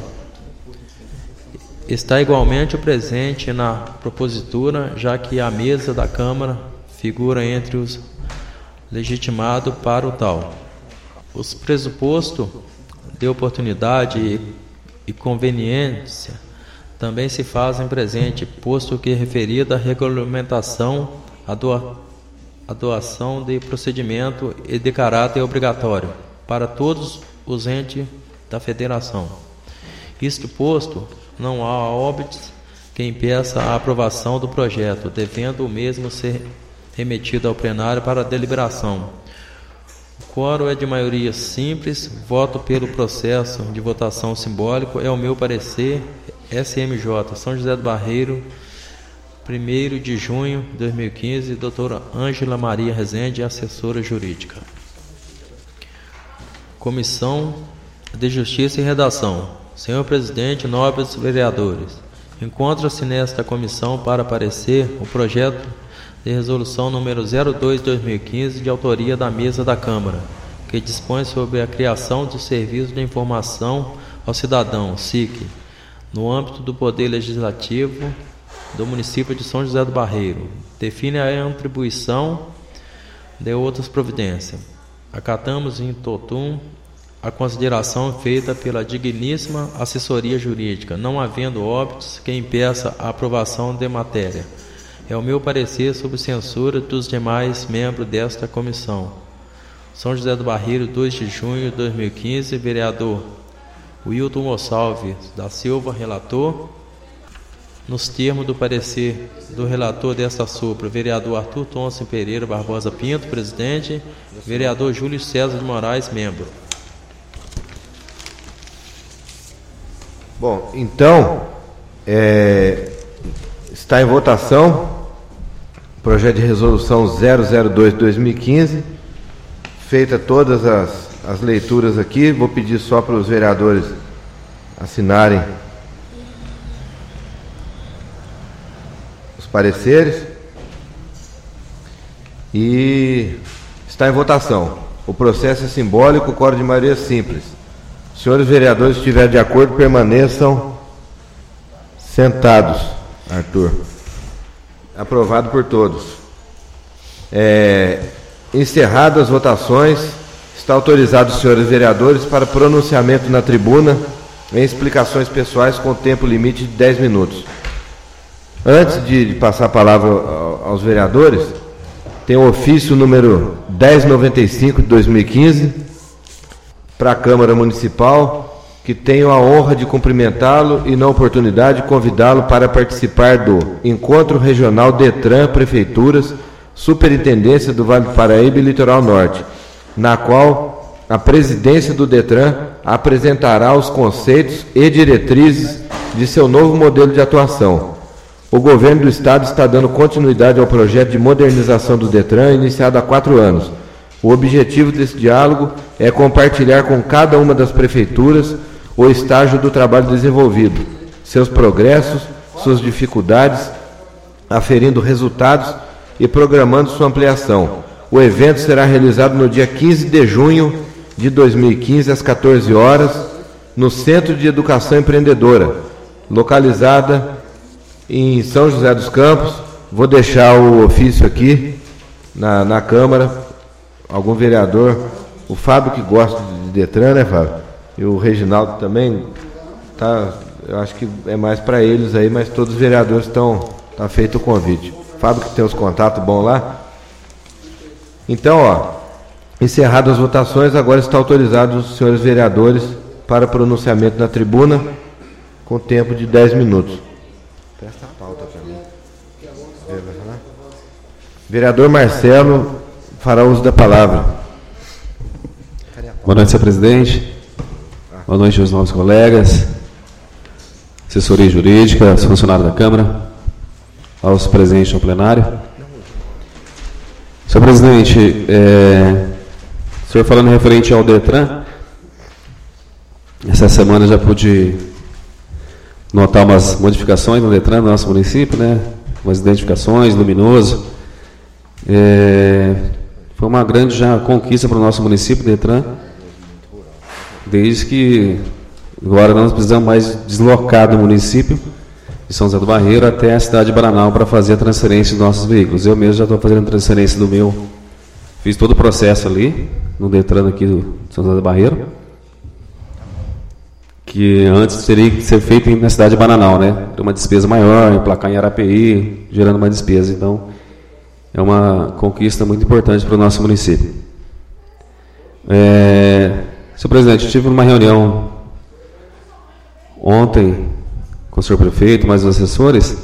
está igualmente presente na propositura, já que a mesa da Câmara figura entre os legitimados para o tal. Os pressupostos de oportunidade e conveniência também se fazem presente, posto que referida a regulamentação, a doação de procedimento e de caráter obrigatório para todos os entes da Federação. Isto posto, não há óbitos que impeça a aprovação do projeto, devendo o mesmo ser remetido ao plenário para deliberação. O quórum é de maioria simples, voto pelo processo de votação simbólico, é o meu parecer, SMJ, São José do Barreiro, 1º de junho de 2015, doutora Ângela Maria Rezende, assessora jurídica. Comissão de Justiça e Redação. Senhor Presidente, nobres vereadores, encontra-se nesta comissão para parecer o projeto de resolução número 02/2015, de autoria da mesa da Câmara, que dispõe sobre a criação do Serviço de Informação ao Cidadão, SIC, no âmbito do Poder Legislativo do município de São José do Barreiro. Define a atribuição de outras providências. Acatamos em totum a consideração feita pela digníssima assessoria jurídica, não havendo óbitos que impeça a aprovação de matéria. É o meu parecer sob censura dos demais membros desta comissão. São José do Barreiro, 2 de junho de 2015, vereador Wilton Gonçalves da Silva, relator. Nos termos do parecer do relator desta supra, vereador Arthur Thomson Pereira Barbosa Pinto, presidente, vereador Júlio César de Moraes, membro.
Bom, então, está em votação o projeto de resolução 002/2015, feita todas as leituras aqui. Vou pedir só para os vereadores assinarem os pareceres. E está em votação. O processo é simbólico, quórum de maioria simples. Senhores vereadores, se estiverem de acordo, permaneçam sentados. Arthur. Aprovado por todos. Encerradas as votações, está autorizado os senhores vereadores para pronunciamento na tribuna em explicações pessoais com tempo limite de 10 minutos. Antes de passar a palavra aos vereadores, tem o ofício número 1095 de 2015 para a Câmara Municipal, que tenho a honra de cumprimentá-lo e, na oportunidade, convidá-lo para participar do Encontro Regional Detran Prefeituras, Superintendência do Vale do Paraíba e Litoral Norte, na qual a presidência do DETRAN apresentará os conceitos e diretrizes de seu novo modelo de atuação. O governo do Estado está dando continuidade ao projeto de modernização do DETRAN, iniciado há 4 anos. O objetivo desse diálogo é compartilhar com cada uma das prefeituras o estágio do trabalho desenvolvido, seus progressos, suas dificuldades, aferindo resultados e programando sua ampliação. O evento será realizado no dia 15 de junho de 2015, às 14 horas, no Centro de Educação Empreendedora, localizada em São José dos Campos. Vou deixar o ofício aqui na Câmara. Algum vereador, o Fábio que gosta de DETRAN, né, Fábio? E o Reginaldo também, tá, eu acho que é mais para eles aí, mas todos os vereadores tá feito o convite. Fábio que tem os contatos bons lá. Então, encerradas as votações, agora está autorizado os senhores vereadores para pronunciamento na tribuna, com tempo de 10 minutos. Presta a pauta para mim. Vereador Marcelo fará uso da palavra.
Boa noite, senhor presidente. Boa noite aos nossos colegas, assessoria jurídica, aos funcionários da Câmara, aos presentes no plenário. Senhor presidente, o senhor falando referente ao DETRAN, essa semana já pude notar umas modificações no DETRAN do nosso município, né? Umas identificações, luminoso. Foi uma grande já conquista para o nosso município, DETRAN, desde que agora nós precisamos mais deslocar do município de São José do Barreiro até a cidade de Bananal para fazer a transferência dos nossos veículos. Eu mesmo já estou fazendo a transferência do meu, fiz todo o processo ali, no DETRAN aqui do São José do Barreiro, que antes teria que ser feito na cidade de Bananal, né? Uma despesa maior, emplacar em Arapeí, gerando mais despesa. Então, é uma conquista muito importante para o nosso município. Senhor presidente, eu tive uma reunião ontem com o senhor prefeito, mais os assessores,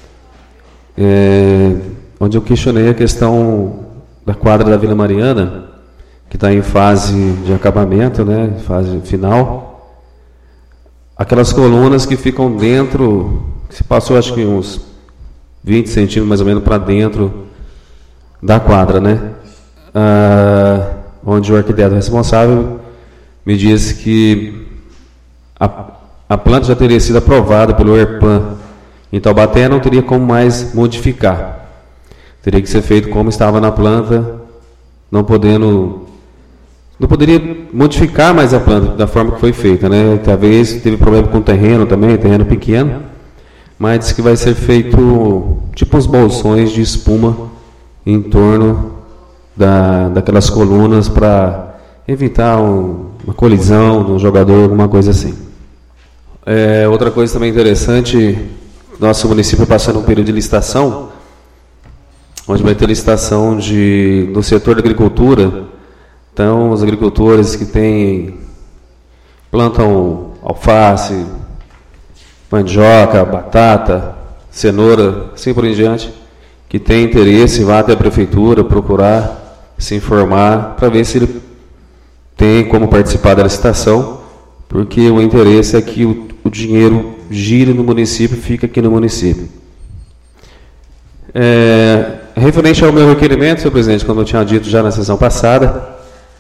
onde eu questionei a questão da quadra da Vila Mariana, que está em fase de acabamento, né, fase final. Aquelas colunas que ficam dentro, que se passou acho que uns 20 centímetros mais ou menos para dentro da quadra, né? Onde o arquiteto responsável me disse que a planta já teria sido aprovada pelo ERPAN em Taubaté, não teria como mais modificar. Teria que ser feito como estava na planta, não poderia modificar mais a planta da forma que foi feita, né? Talvez teve problema com o terreno também, terreno pequeno, mas disse que vai ser feito tipo uns bolsões de espuma em torno daquelas colunas para evitar uma colisão de um jogador, alguma coisa assim. Outra coisa também interessante, nosso município passando um período de licitação, onde vai ter licitação do setor da agricultura. Então, os agricultores que plantam alface, mandioca, batata, cenoura, assim por em diante, que tem interesse, vá até a prefeitura procurar se informar para ver se ele tem como participar da licitação, porque o interesse é que o dinheiro gire no município e fique aqui no município. Referente ao meu requerimento, senhor presidente, como eu tinha dito já na sessão passada,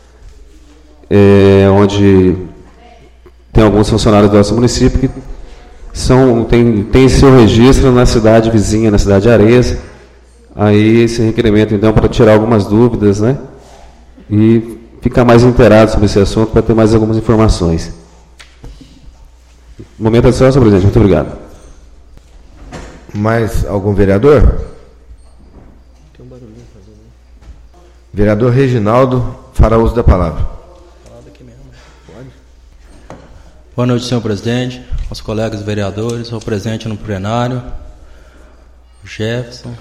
onde tem alguns funcionários do nosso município que tem seu registro na cidade vizinha, na cidade de Areias. Aí esse requerimento, então, para tirar algumas dúvidas, né? E ficar mais inteirado sobre esse assunto para ter mais algumas informações. Momento é só, senhor presidente. Muito obrigado.
Mais algum vereador? Tem um barulhinho fazendo. Vereador Reginaldo fará uso da palavra.
Boa noite, senhor presidente, aos colegas vereadores, ao presente no plenário, o Jefferson,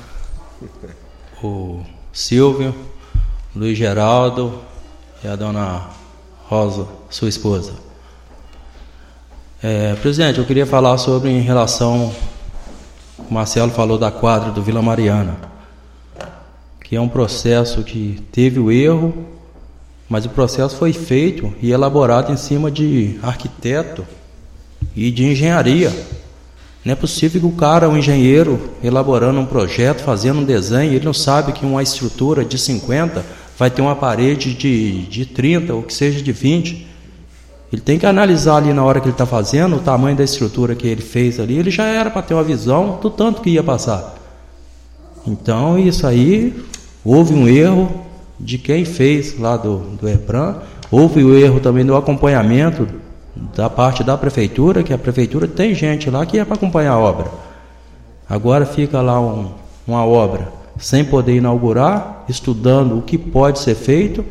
o Silvio, o Luiz Geraldo e a dona Rosa, sua esposa. Presidente, eu queria falar em relação, o Marcelo falou da quadra do Vila Mariana, que é um processo que teve o erro, Mas o processo foi feito e elaborado em cima de arquiteto e de engenharia. Não é possível que o cara, um engenheiro, elaborando um projeto, fazendo um desenho, ele não sabe que uma estrutura de 50 vai ter uma parede de 30 ou que seja de 20. Ele tem que analisar ali na hora que ele está fazendo o tamanho da estrutura que ele fez ali. Ele já era para ter uma visão do tanto que ia passar. Então isso aí, houve um erro de quem fez lá do EPRAM, houve o erro também do acompanhamento da parte da prefeitura, que a prefeitura tem gente lá que é para acompanhar a obra. Agora fica lá uma obra sem poder inaugurar, estudando o que pode ser feito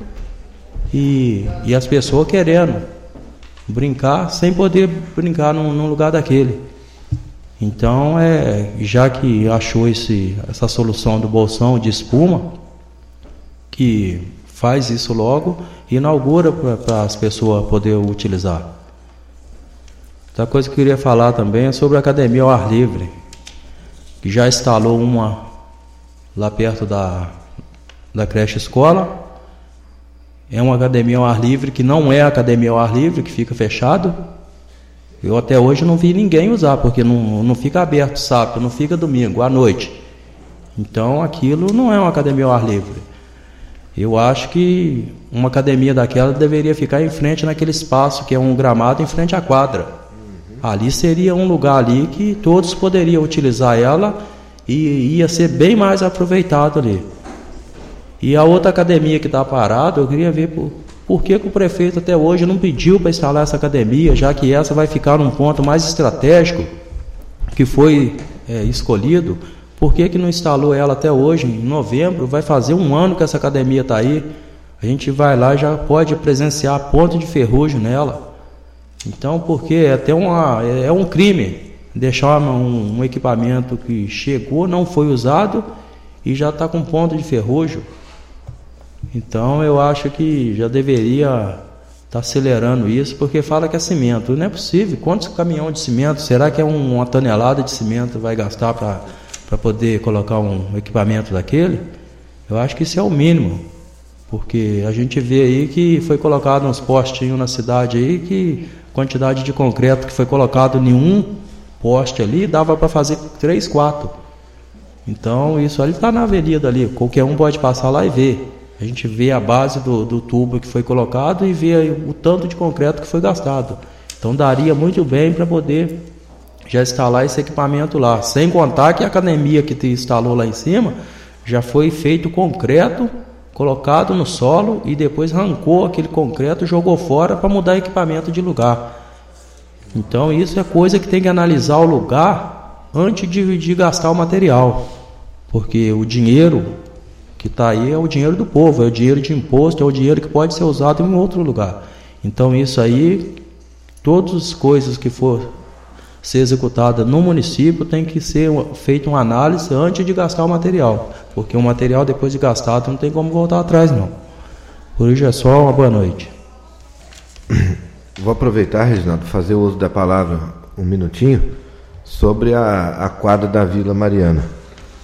e as pessoas querendo brincar sem poder brincar num lugar daquele. Então, já que achou essa solução do bolsão de espuma, que faz isso logo e inaugura para as pessoas poderem utilizar. Outra coisa que eu queria falar também é sobre a academia ao ar livre, que já instalou uma lá perto da creche escola. É uma academia ao ar livre que não é academia ao ar livre, que fica fechado. Eu até hoje não vi ninguém usar, porque não fica aberto sábado, não fica domingo, à noite. Então aquilo não é uma academia ao ar livre. Eu acho que uma academia daquela deveria ficar em frente naquele espaço que é um gramado em frente à quadra. Ali seria um lugar ali que todos poderiam utilizar ela e ia ser bem mais aproveitado ali. E a outra academia que está parada, eu queria ver por que o prefeito até hoje não pediu para instalar essa academia, já que essa vai ficar num ponto mais estratégico que foi escolhido. Por que não instalou ela até hoje, em novembro? Vai fazer um ano que essa academia está aí. A gente vai lá e já pode presenciar ponto de ferrugem nela. Então, porque é um crime deixar um equipamento que chegou, não foi usado e já está com ponto de ferrugem. Então eu acho que já deveria estar acelerando isso, porque fala que é cimento. Não é possível. Quantos caminhões de cimento? Será que uma tonelada de cimento vai gastar para poder colocar um equipamento daquele? Eu acho que isso é o mínimo, porque a gente vê aí que foi colocado uns postinhos na cidade aí, que a quantidade de concreto que foi colocado em um poste ali dava para fazer 3, 4. Então isso ali está na avenida ali, qualquer um pode passar lá e ver. A gente vê a base do tubo que foi colocado e vê o tanto de concreto que foi gastado. Então daria muito bem para poder já instalar esse equipamento lá. Sem contar que a academia que instalou lá em cima já foi feito concreto, colocado no solo e depois arrancou aquele concreto e jogou fora para mudar equipamento de lugar. Então isso é coisa que tem que analisar o lugar antes de gastar o material. Porque o dinheiro que está aí é o dinheiro do povo, é o dinheiro de imposto, é o dinheiro que pode ser usado em outro lugar. Então isso aí, todas as coisas que for ser executada no município tem que ser feita uma análise antes de gastar o material, porque o material depois de gastado não tem como voltar atrás não. Por hoje é só, uma boa noite.
Vou aproveitar, Reginaldo, fazer uso da palavra um minutinho sobre a quadra da Vila Mariana.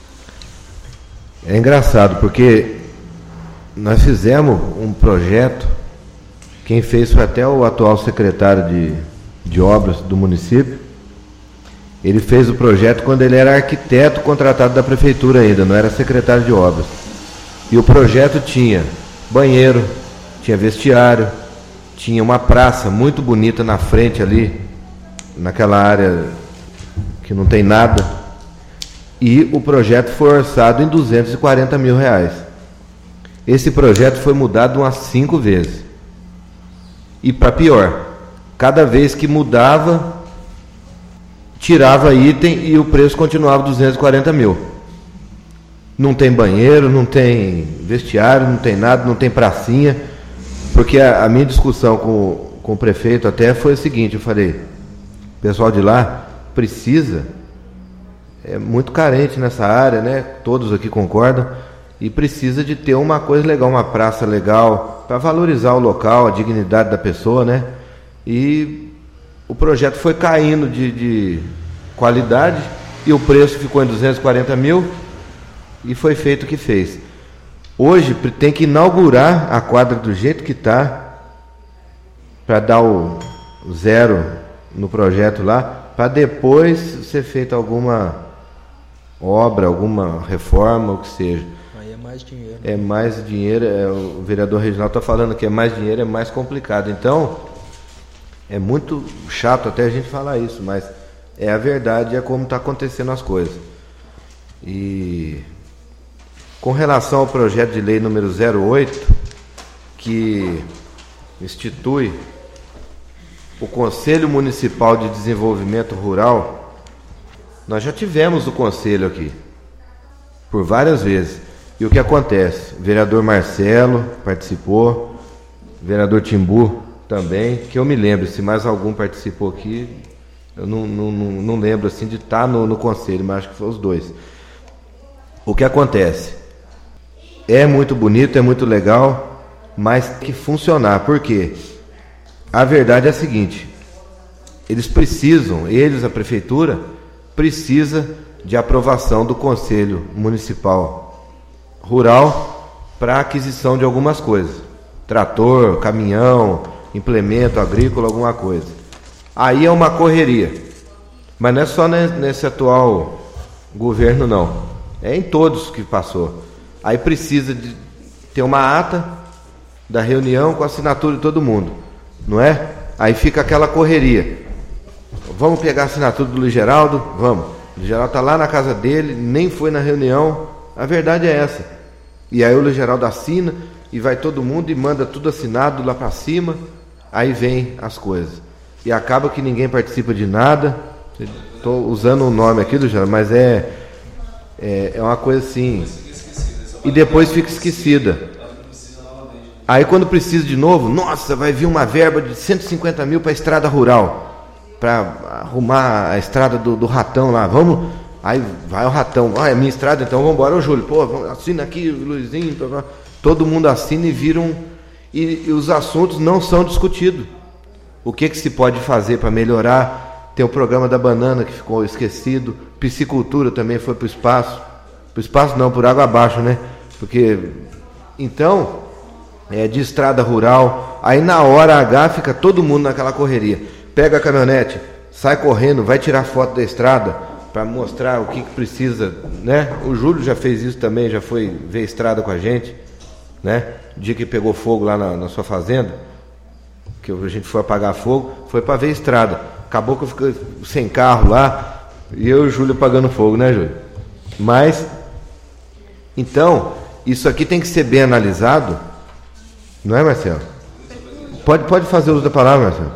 É engraçado porque nós fizemos um projeto, quem fez foi até o atual secretário de obras do município. Ele fez o projeto quando ele era arquiteto contratado da prefeitura ainda, não era secretário de obras. E o projeto tinha banheiro, tinha vestiário, tinha uma praça muito bonita na frente ali, naquela área que não tem nada. E o projeto foi orçado em R$240 mil. Esse projeto foi mudado umas 5 vezes. E para pior, cada vez que mudava, tirava item e o preço continuava 240 mil. Não tem banheiro, não tem vestiário, não tem nada, não tem pracinha. Porque a minha discussão com o prefeito até foi o seguinte, eu falei, o pessoal de lá precisa, é muito carente nessa área, né? Todos aqui concordam, e precisa de ter uma coisa legal, uma praça legal, para valorizar o local, a dignidade da pessoa, né? E o projeto foi caindo de qualidade e o preço ficou em 240 mil e foi feito o que fez. Hoje tem que inaugurar a quadra do jeito que está, para dar o zero no projeto lá, para depois ser feita alguma obra, alguma reforma, o que seja.
Aí é mais dinheiro.
É mais dinheiro, o vereador Reginaldo está falando que é mais dinheiro, é mais complicado. Então, é muito chato até a gente falar isso, mas é a verdade, é como está acontecendo as coisas. E com relação ao projeto de lei número 08, que institui o Conselho Municipal de Desenvolvimento Rural, nós já tivemos o conselho aqui, por várias vezes. E o que acontece? O vereador Marcelo participou, o vereador Timbu também, que eu me lembro, se mais algum participou aqui, eu não lembro assim de estar no conselho, mas acho que foram os dois. O que acontece? É muito bonito, é muito legal, mas tem que funcionar. Por quê? A verdade é a seguinte: a prefeitura, precisa de aprovação do Conselho Municipal Rural para aquisição de algumas coisas. Trator, caminhão, implemento agrícola, alguma coisa. Aí é uma correria. Mas não é só nesse atual governo, não. É em todos que passou. Aí precisa de ter uma ata da reunião com a assinatura de todo mundo, não é? Aí fica aquela correria. Vamos pegar a assinatura do Luiz Geraldo? Vamos. O Luiz Geraldo está lá na casa dele, nem foi na reunião. A verdade é essa. E aí o Luiz Geraldo assina e vai todo mundo e manda tudo assinado lá para cima. Aí vem as coisas. E acaba que ninguém participa de nada. Estou usando o nome aqui do Geraldo, mas é uma coisa assim. E depois fica esquecida. Aí quando precisa de novo, nossa, vai vir uma verba de 150 mil para a estrada rural, para arrumar a estrada do Ratão lá, vamos, aí vai o Ratão, é a minha estrada, então vamos embora, ô Júlio, pô, assina aqui, Luizinho, todo mundo assina e viram, e os assuntos não são discutidos. O que se pode fazer para melhorar? Tem o programa da banana que ficou esquecido, piscicultura também foi para o espaço não, por água abaixo, né? Porque, então, de estrada rural, aí na hora H fica todo mundo naquela correria. Pega a caminhonete, sai correndo, vai tirar foto da estrada para mostrar o que precisa, né? O Júlio já fez isso também, já foi ver a estrada com a gente, né? O dia que pegou fogo lá na sua fazenda, que a gente foi apagar fogo, foi para ver a estrada. Acabou que eu fiquei sem carro lá, e eu e o Júlio apagando fogo, né, Júlio? Mas, então, isso aqui tem que ser bem analisado, não é, Marcelo? Pode fazer uso da palavra, Marcelo.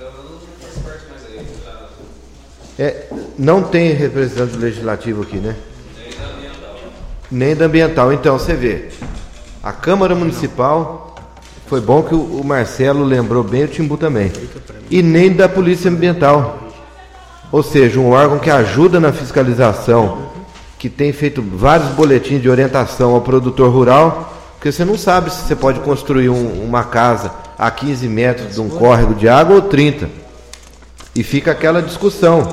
Não tem representante do legislativo aqui, né? Nem da ambiental. Então, você vê, a Câmara Municipal, foi bom que o Marcelo lembrou bem, o Timbu também. E nem da Polícia Ambiental. Ou seja, um órgão que ajuda na fiscalização, que tem feito vários boletins de orientação ao produtor rural, porque você não sabe se você pode construir uma casa a 15 metros de um córrego de água ou 30. E fica aquela discussão.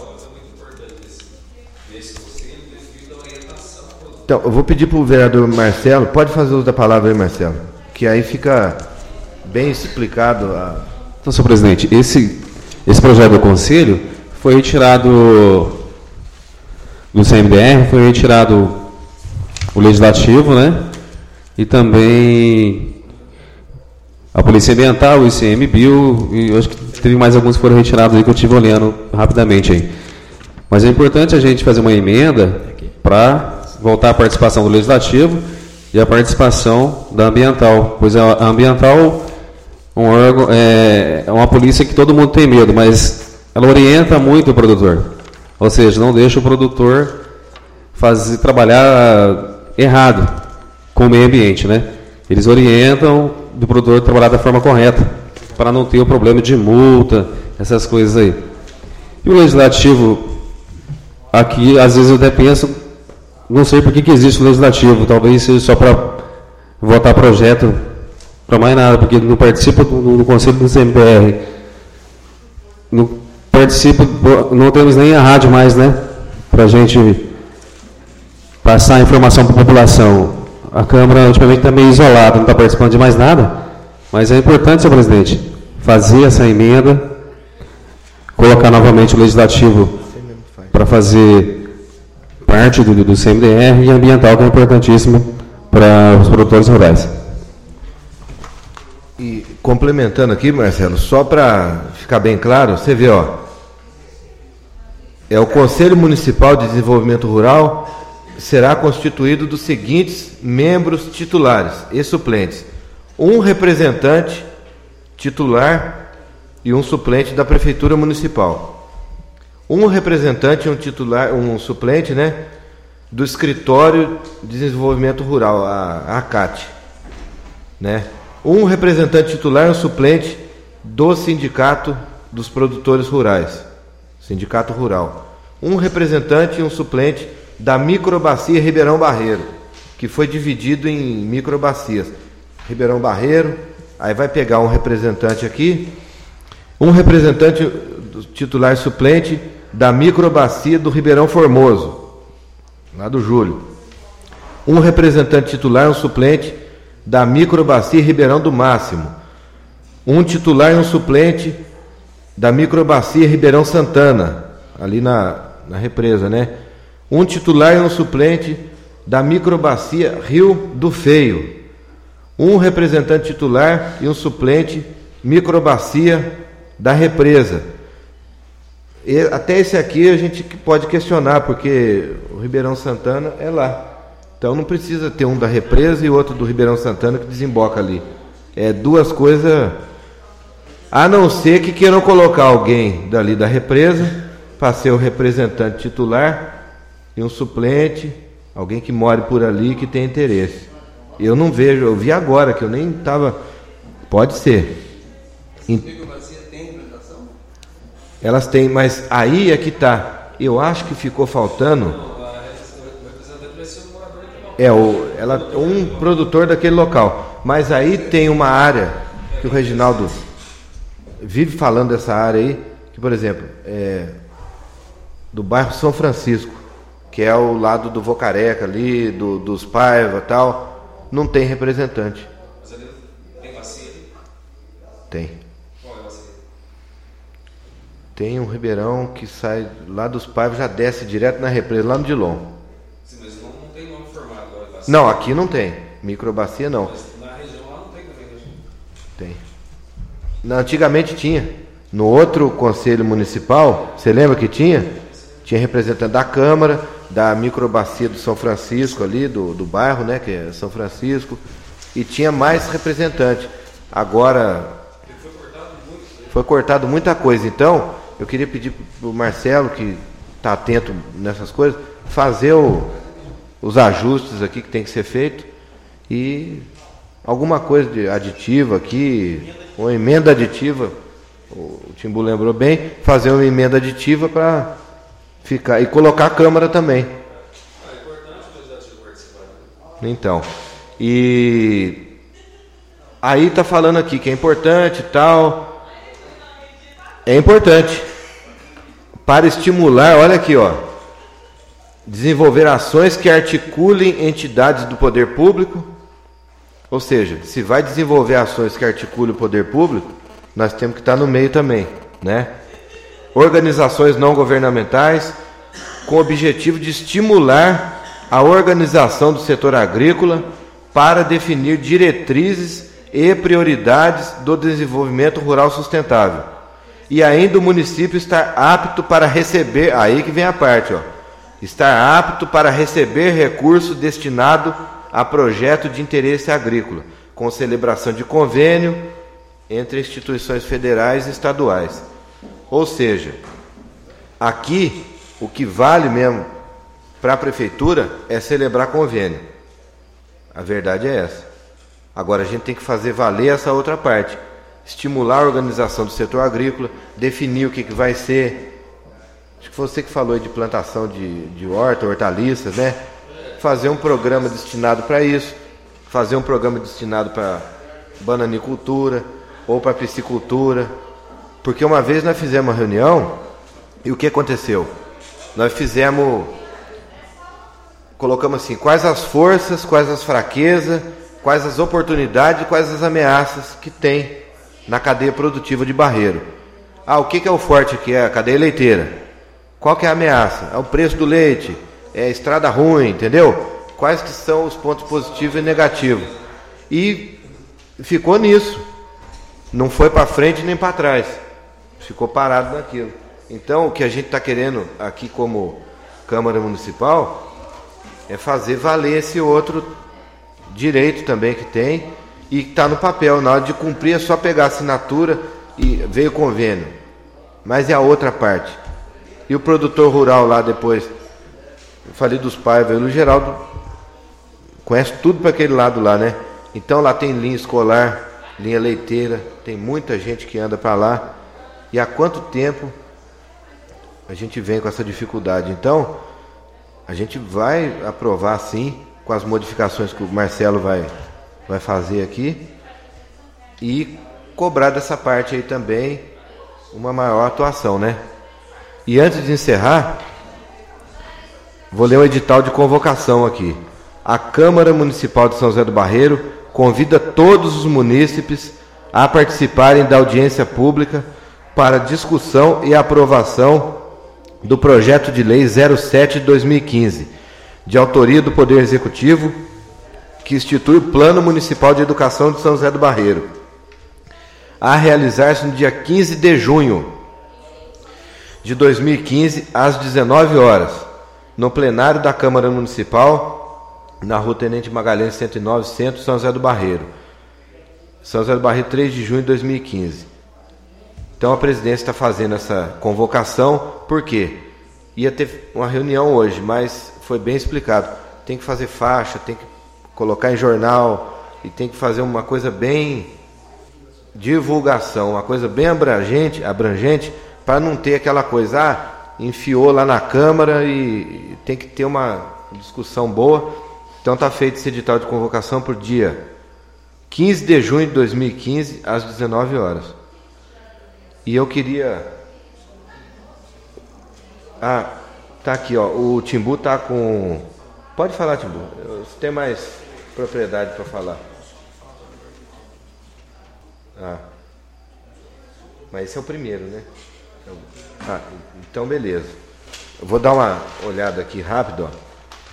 Então, eu vou pedir para o vereador Marcelo, pode fazer uso da palavra aí, Marcelo, que aí fica bem explicado.
Então, senhor presidente, esse projeto do Conselho foi retirado do CMDR, foi retirado o Legislativo, né? E também a Polícia Ambiental, o ICMBio, e eu acho que teve mais alguns que foram retirados aí que eu estive olhando rapidamente aí. Mas é importante a gente fazer uma emenda para voltar a participação do Legislativo e a participação da Ambiental, pois a Ambiental um órgão, é uma polícia que todo mundo tem medo, mas ela orienta muito o produtor, ou seja, não deixa o produtor trabalhar errado com o meio ambiente, né? Eles orientam do produtor trabalhar da forma correta, para não ter o problema de multa, essas coisas aí. E o Legislativo, aqui, às vezes eu até penso, não sei por que existe o Legislativo, talvez seja só para votar projeto, para mais nada, porque não participa do Conselho do CMPR, não participa, não temos nem a rádio mais, né? Para a gente passar a informação para a população. a Câmara ultimamente está meio isolada, não está participando de mais nada, mas é importante, senhor presidente, fazer essa emenda, colocar novamente o Legislativo para fazer parte do CMDR e ambiental, que é importantíssimo para os produtores rurais.
E complementando aqui, Marcelo, só para ficar bem claro, você vê, ó, o Conselho Municipal de Desenvolvimento Rural será constituído dos seguintes membros titulares e suplentes: um representante titular e um suplente da Prefeitura Municipal, um representante e um titular, um suplente, né, do Escritório de Desenvolvimento Rural, a ACAT, né, um representante titular e um suplente do Sindicato dos Produtores Rurais, Sindicato Rural, um representante e um suplente da Microbacia Ribeirão Barreiro, que foi dividido em microbacias. Ribeirão Barreiro, aí vai pegar um representante aqui, um representante titular e suplente da Microbacia do Ribeirão Formoso, lá do Júlio, um representante titular e um suplente da Microbacia Ribeirão do Máximo, um titular e um suplente da Microbacia Ribeirão Santana, ali na represa, né? Um titular e um suplente da Microbacia Rio do Feio, um representante titular e um suplente Microbacia da Represa. E até esse aqui a gente pode questionar, porque o Ribeirão Santana é lá. Então não precisa ter um da Represa e outro do Ribeirão Santana que desemboca ali. É duas coisas, a não ser que queiram colocar alguém dali da Represa para ser o representante titular e um suplente, alguém que more por ali que tem interesse. Eu não vejo, eu vi agora que eu nem estava. Pode ser. Elas têm, mas aí é que está. Eu acho que ficou faltando. Um produtor daquele local. Mas aí tem uma área que o Reginaldo vive falando dessa área aí, que, por exemplo, do bairro São Francisco, que é o lado do Vocareca ali, dos Paiva e tal, não tem representante.
Mas ali tem bacia?
Tem.
Qual é a bacia?
Tem um ribeirão que sai lá dos Paiva, já desce direto na represa, lá no Dilon.
Sim, mas não tem nome formado agora, bacia.
Não, aqui não tem. Microbacia não.
Mas na região lá não tem também, né?
Tem. Antigamente tinha. No outro conselho municipal, você lembra que tinha? Tinha representante da Câmara, da Microbacia do São Francisco ali, do bairro, né, que é São Francisco, e tinha mais representante. Agora foi cortado muita coisa. Então, eu queria pedir para o Marcelo, que está atento nessas coisas, fazer os ajustes aqui que tem que ser feito e alguma coisa de aditiva aqui, uma emenda aditiva, o Timbu lembrou bem, fazer uma emenda aditiva para ficar e colocar a Câmara também.
É importante o legislativo participar.
Então, e aí está falando aqui que é importante e tal. É importante para estimular, olha aqui, ó, desenvolver ações que articulem entidades do poder público. Ou seja, se vai desenvolver ações que articulem o poder público, nós temos que estar no meio também, né? Organizações não governamentais, com o objetivo de estimular a organização do setor agrícola para definir diretrizes e prioridades do desenvolvimento rural sustentável. E ainda o município estar apto para receber, aí que vem a parte, ó, estar apto para receber recurso destinado a projeto de interesse agrícola, com celebração de convênio entre instituições federais e estaduais. Ou seja, aqui o que vale mesmo para a prefeitura é celebrar convênio. A verdade é essa. Agora a gente tem que fazer valer essa outra parte. Estimular a organização do setor agrícola, definir o que vai ser. Acho que foi você que falou aí de plantação de hortaliças, né? Fazer um programa destinado para isso. Fazer um programa destinado para bananicultura ou para piscicultura. Porque uma vez nós fizemos uma reunião e o que aconteceu? Nós fizemos colocamos assim, quais as forças, quais as fraquezas, quais as oportunidades, quais as ameaças que tem na cadeia produtiva de Barreiro. O que é o forte aqui? É a cadeia leiteira. Qual que é a ameaça? É o preço do leite, é a estrada ruim, entendeu? Quais que são os pontos positivos e negativos? E ficou nisso. Não foi para frente nem para trás. Ficou parado naquilo. Então, o que a gente está querendo aqui como Câmara Municipal é fazer valer esse outro direito também que tem e que está no papel. Na hora de cumprir é só pegar a assinatura e veio o convênio. Mas é a outra parte. E o produtor rural lá depois, eu falei dos pais, o Geraldo conhece tudo para aquele lado lá, né? Então lá tem linha escolar, linha leiteira, tem muita gente que anda para lá. E há quanto tempo a gente vem com essa dificuldade? Então, a gente vai aprovar sim, com as modificações que o Marcelo vai fazer aqui, e cobrar dessa parte aí também uma maior atuação, né? E antes de encerrar, vou ler o edital de convocação aqui. A Câmara Municipal de São José do Barreiro convida todos os munícipes a participarem da audiência pública para discussão e aprovação do projeto de lei 07 de 2015, de autoria do Poder Executivo, que institui o Plano Municipal de Educação de São José do Barreiro, a realizar-se no dia 15 de junho de 2015, às 19 horas, no plenário da Câmara Municipal, na Rua Tenente Magalhães 109, Centro, São José do Barreiro. São José do Barreiro, 3 de junho de 2015. Então a presidência está fazendo essa convocação, por quê? Ia ter uma reunião hoje, mas foi bem explicado. Tem que fazer faixa, tem que colocar em jornal e tem que fazer uma coisa bem divulgação, uma coisa bem abrangente para não ter aquela coisa, enfiou lá na Câmara e tem que ter uma discussão boa. Então está feito esse edital de convocação por dia 15 de junho de 2015, às 19 horas. E eu queria... tá aqui, ó. O Timbu tá com... Pode falar, Timbu. Você tem mais propriedade para falar. Mas esse é o primeiro, né? Então beleza. Eu vou dar uma olhada aqui rápido, ó.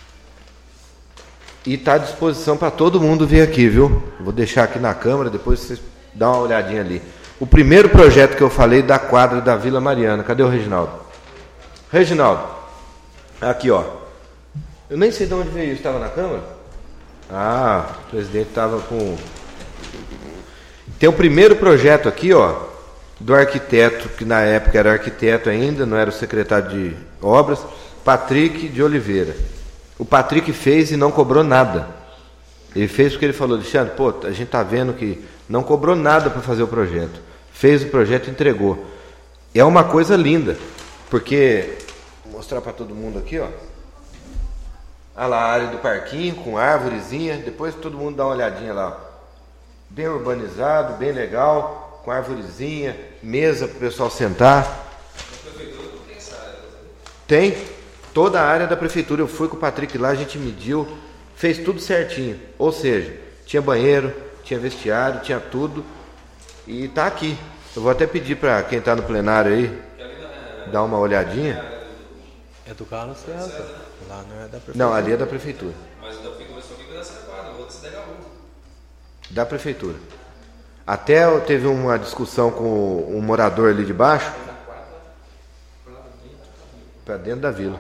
E está à disposição para todo mundo vir aqui, viu? Vou deixar aqui na câmera, depois vocês dão uma olhadinha ali. O primeiro projeto que eu falei da quadra da Vila Mariana. Cadê o Reginaldo? Reginaldo, aqui, ó. Eu nem sei de onde veio isso. Estava na Câmara? O presidente estava com... Tem o primeiro projeto aqui, ó, do arquiteto, que na época era arquiteto ainda, não era o secretário de obras, Patrick de Oliveira. O Patrick fez e não cobrou nada. Ele fez porque ele falou, Alexandre, a gente está vendo que não cobrou nada para fazer o projeto. Fez o projeto e entregou. É uma coisa linda, porque, vou mostrar para todo mundo aqui, ó. Olha lá a área do parquinho, com árvorezinha, depois todo mundo dá uma olhadinha lá. Bem urbanizado, bem legal, com árvorezinha, mesa para o pessoal sentar.
A prefeitura não tem essa área.
Tem toda a área da prefeitura. Eu fui com o Patrick lá, a gente mediu, fez tudo certinho. Ou seja, tinha banheiro, tinha vestiário, tinha tudo. E está aqui. Eu vou até pedir para quem está no plenário aí dar uma olhadinha.
É do Carlos César. Lá não é da prefeitura.
Não, ali é da prefeitura.
Mas da prefeitura só fica nessa quadra, o outro se dega um.
Da prefeitura. Até teve uma discussão com um morador ali de baixo. Para dentro da vila.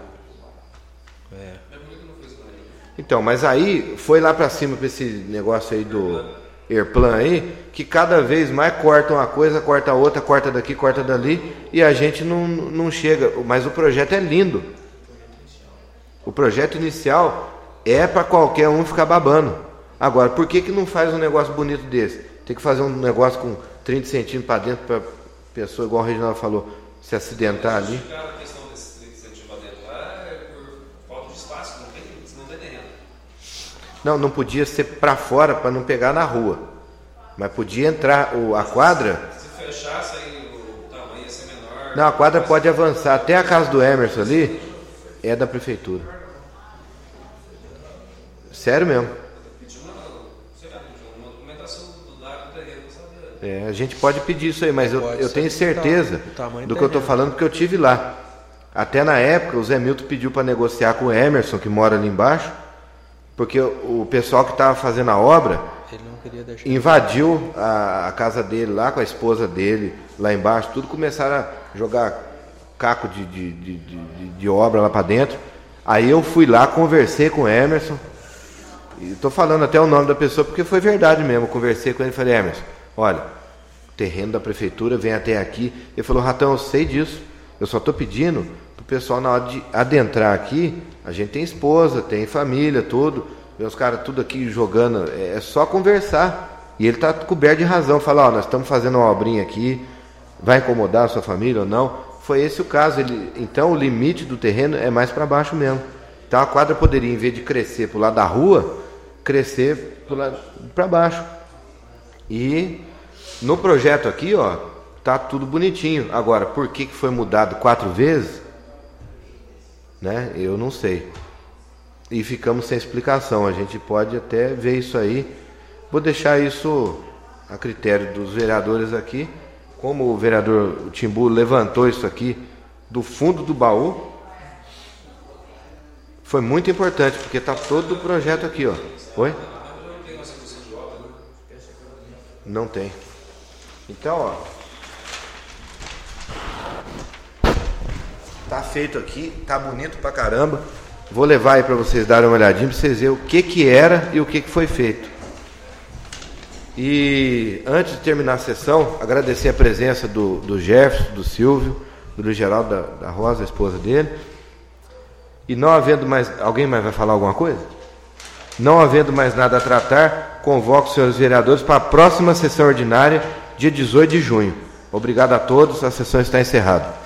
Então, mas aí foi lá para cima para esse negócio aí do Airplan aí, que cada vez mais corta uma coisa, corta a outra, corta daqui, corta dali, e a gente não chega. Mas o projeto é lindo. O projeto inicial é para qualquer um ficar babando. Agora, por que não faz um negócio bonito desse? Tem que fazer um negócio com 30 centímetros para dentro para pessoa, igual o Reginaldo falou, se acidentar ali.
A questão desses 30 centímetros para dentro lá é por falta de espaço, não tem terreno.
Não podia ser para fora para não pegar na rua. Mas podia entrar a quadra.
Se fechasse aí o tamanho ia ser menor.
Não, a quadra pode avançar. Até a casa do Emerson ali é da prefeitura. Sério mesmo.
Pediu uma documentação do lado do terreno, sabe?
A gente pode pedir isso aí, mas eu tenho certeza do que eu estou falando, porque eu tive lá. Até na época, o Zé Milton pediu para negociar com o Emerson, que mora ali embaixo, porque o pessoal que estava fazendo a obra
Ele não queria deixar.
invadiu a casa dele lá, com a esposa dele, lá embaixo, tudo começaram a jogar caco de obra lá para dentro. Aí eu fui lá, conversei com o Emerson, e estou falando até o nome da pessoa, porque foi verdade mesmo. Eu conversei com ele e falei: Emerson, olha, o terreno da prefeitura vem até aqui. Ele falou: Ratão, eu sei disso, eu só estou pedindo para o pessoal, na hora de adentrar aqui, a gente tem esposa, tem família, tudo, vê os caras tudo aqui jogando, é só conversar. E ele está coberto de razão, fala: ó, nós estamos fazendo uma obrinha aqui, vai incomodar a sua família ou não? Foi esse o caso. Então o limite do terreno é mais para baixo mesmo. Então a quadra poderia, em vez de crescer para o lado da rua, crescer para baixo. E no projeto aqui, ó, tá tudo bonitinho. Agora, por que foi mudado 4 vezes? Né? Eu não sei. E ficamos sem explicação. A gente pode até ver isso aí. Vou deixar isso a critério dos vereadores aqui. Como o vereador Timbu levantou isso aqui do fundo do baú, foi muito importante, porque está todo o projeto aqui, ó. Oi? Não tem. Então, ó, tá feito aqui, tá bonito pra caramba. Vou levar aí para vocês darem uma olhadinha, para vocês verem o que era e o que foi feito. E antes de terminar a sessão, agradecer a presença do Jefferson, do Silvio, do Luiz Geraldo, da Rosa, a esposa dele. E não havendo mais... Alguém mais vai falar alguma coisa? Não havendo mais nada a tratar, convoco os senhores vereadores para a próxima sessão ordinária, dia 18 de junho. Obrigado a todos, a sessão está encerrada.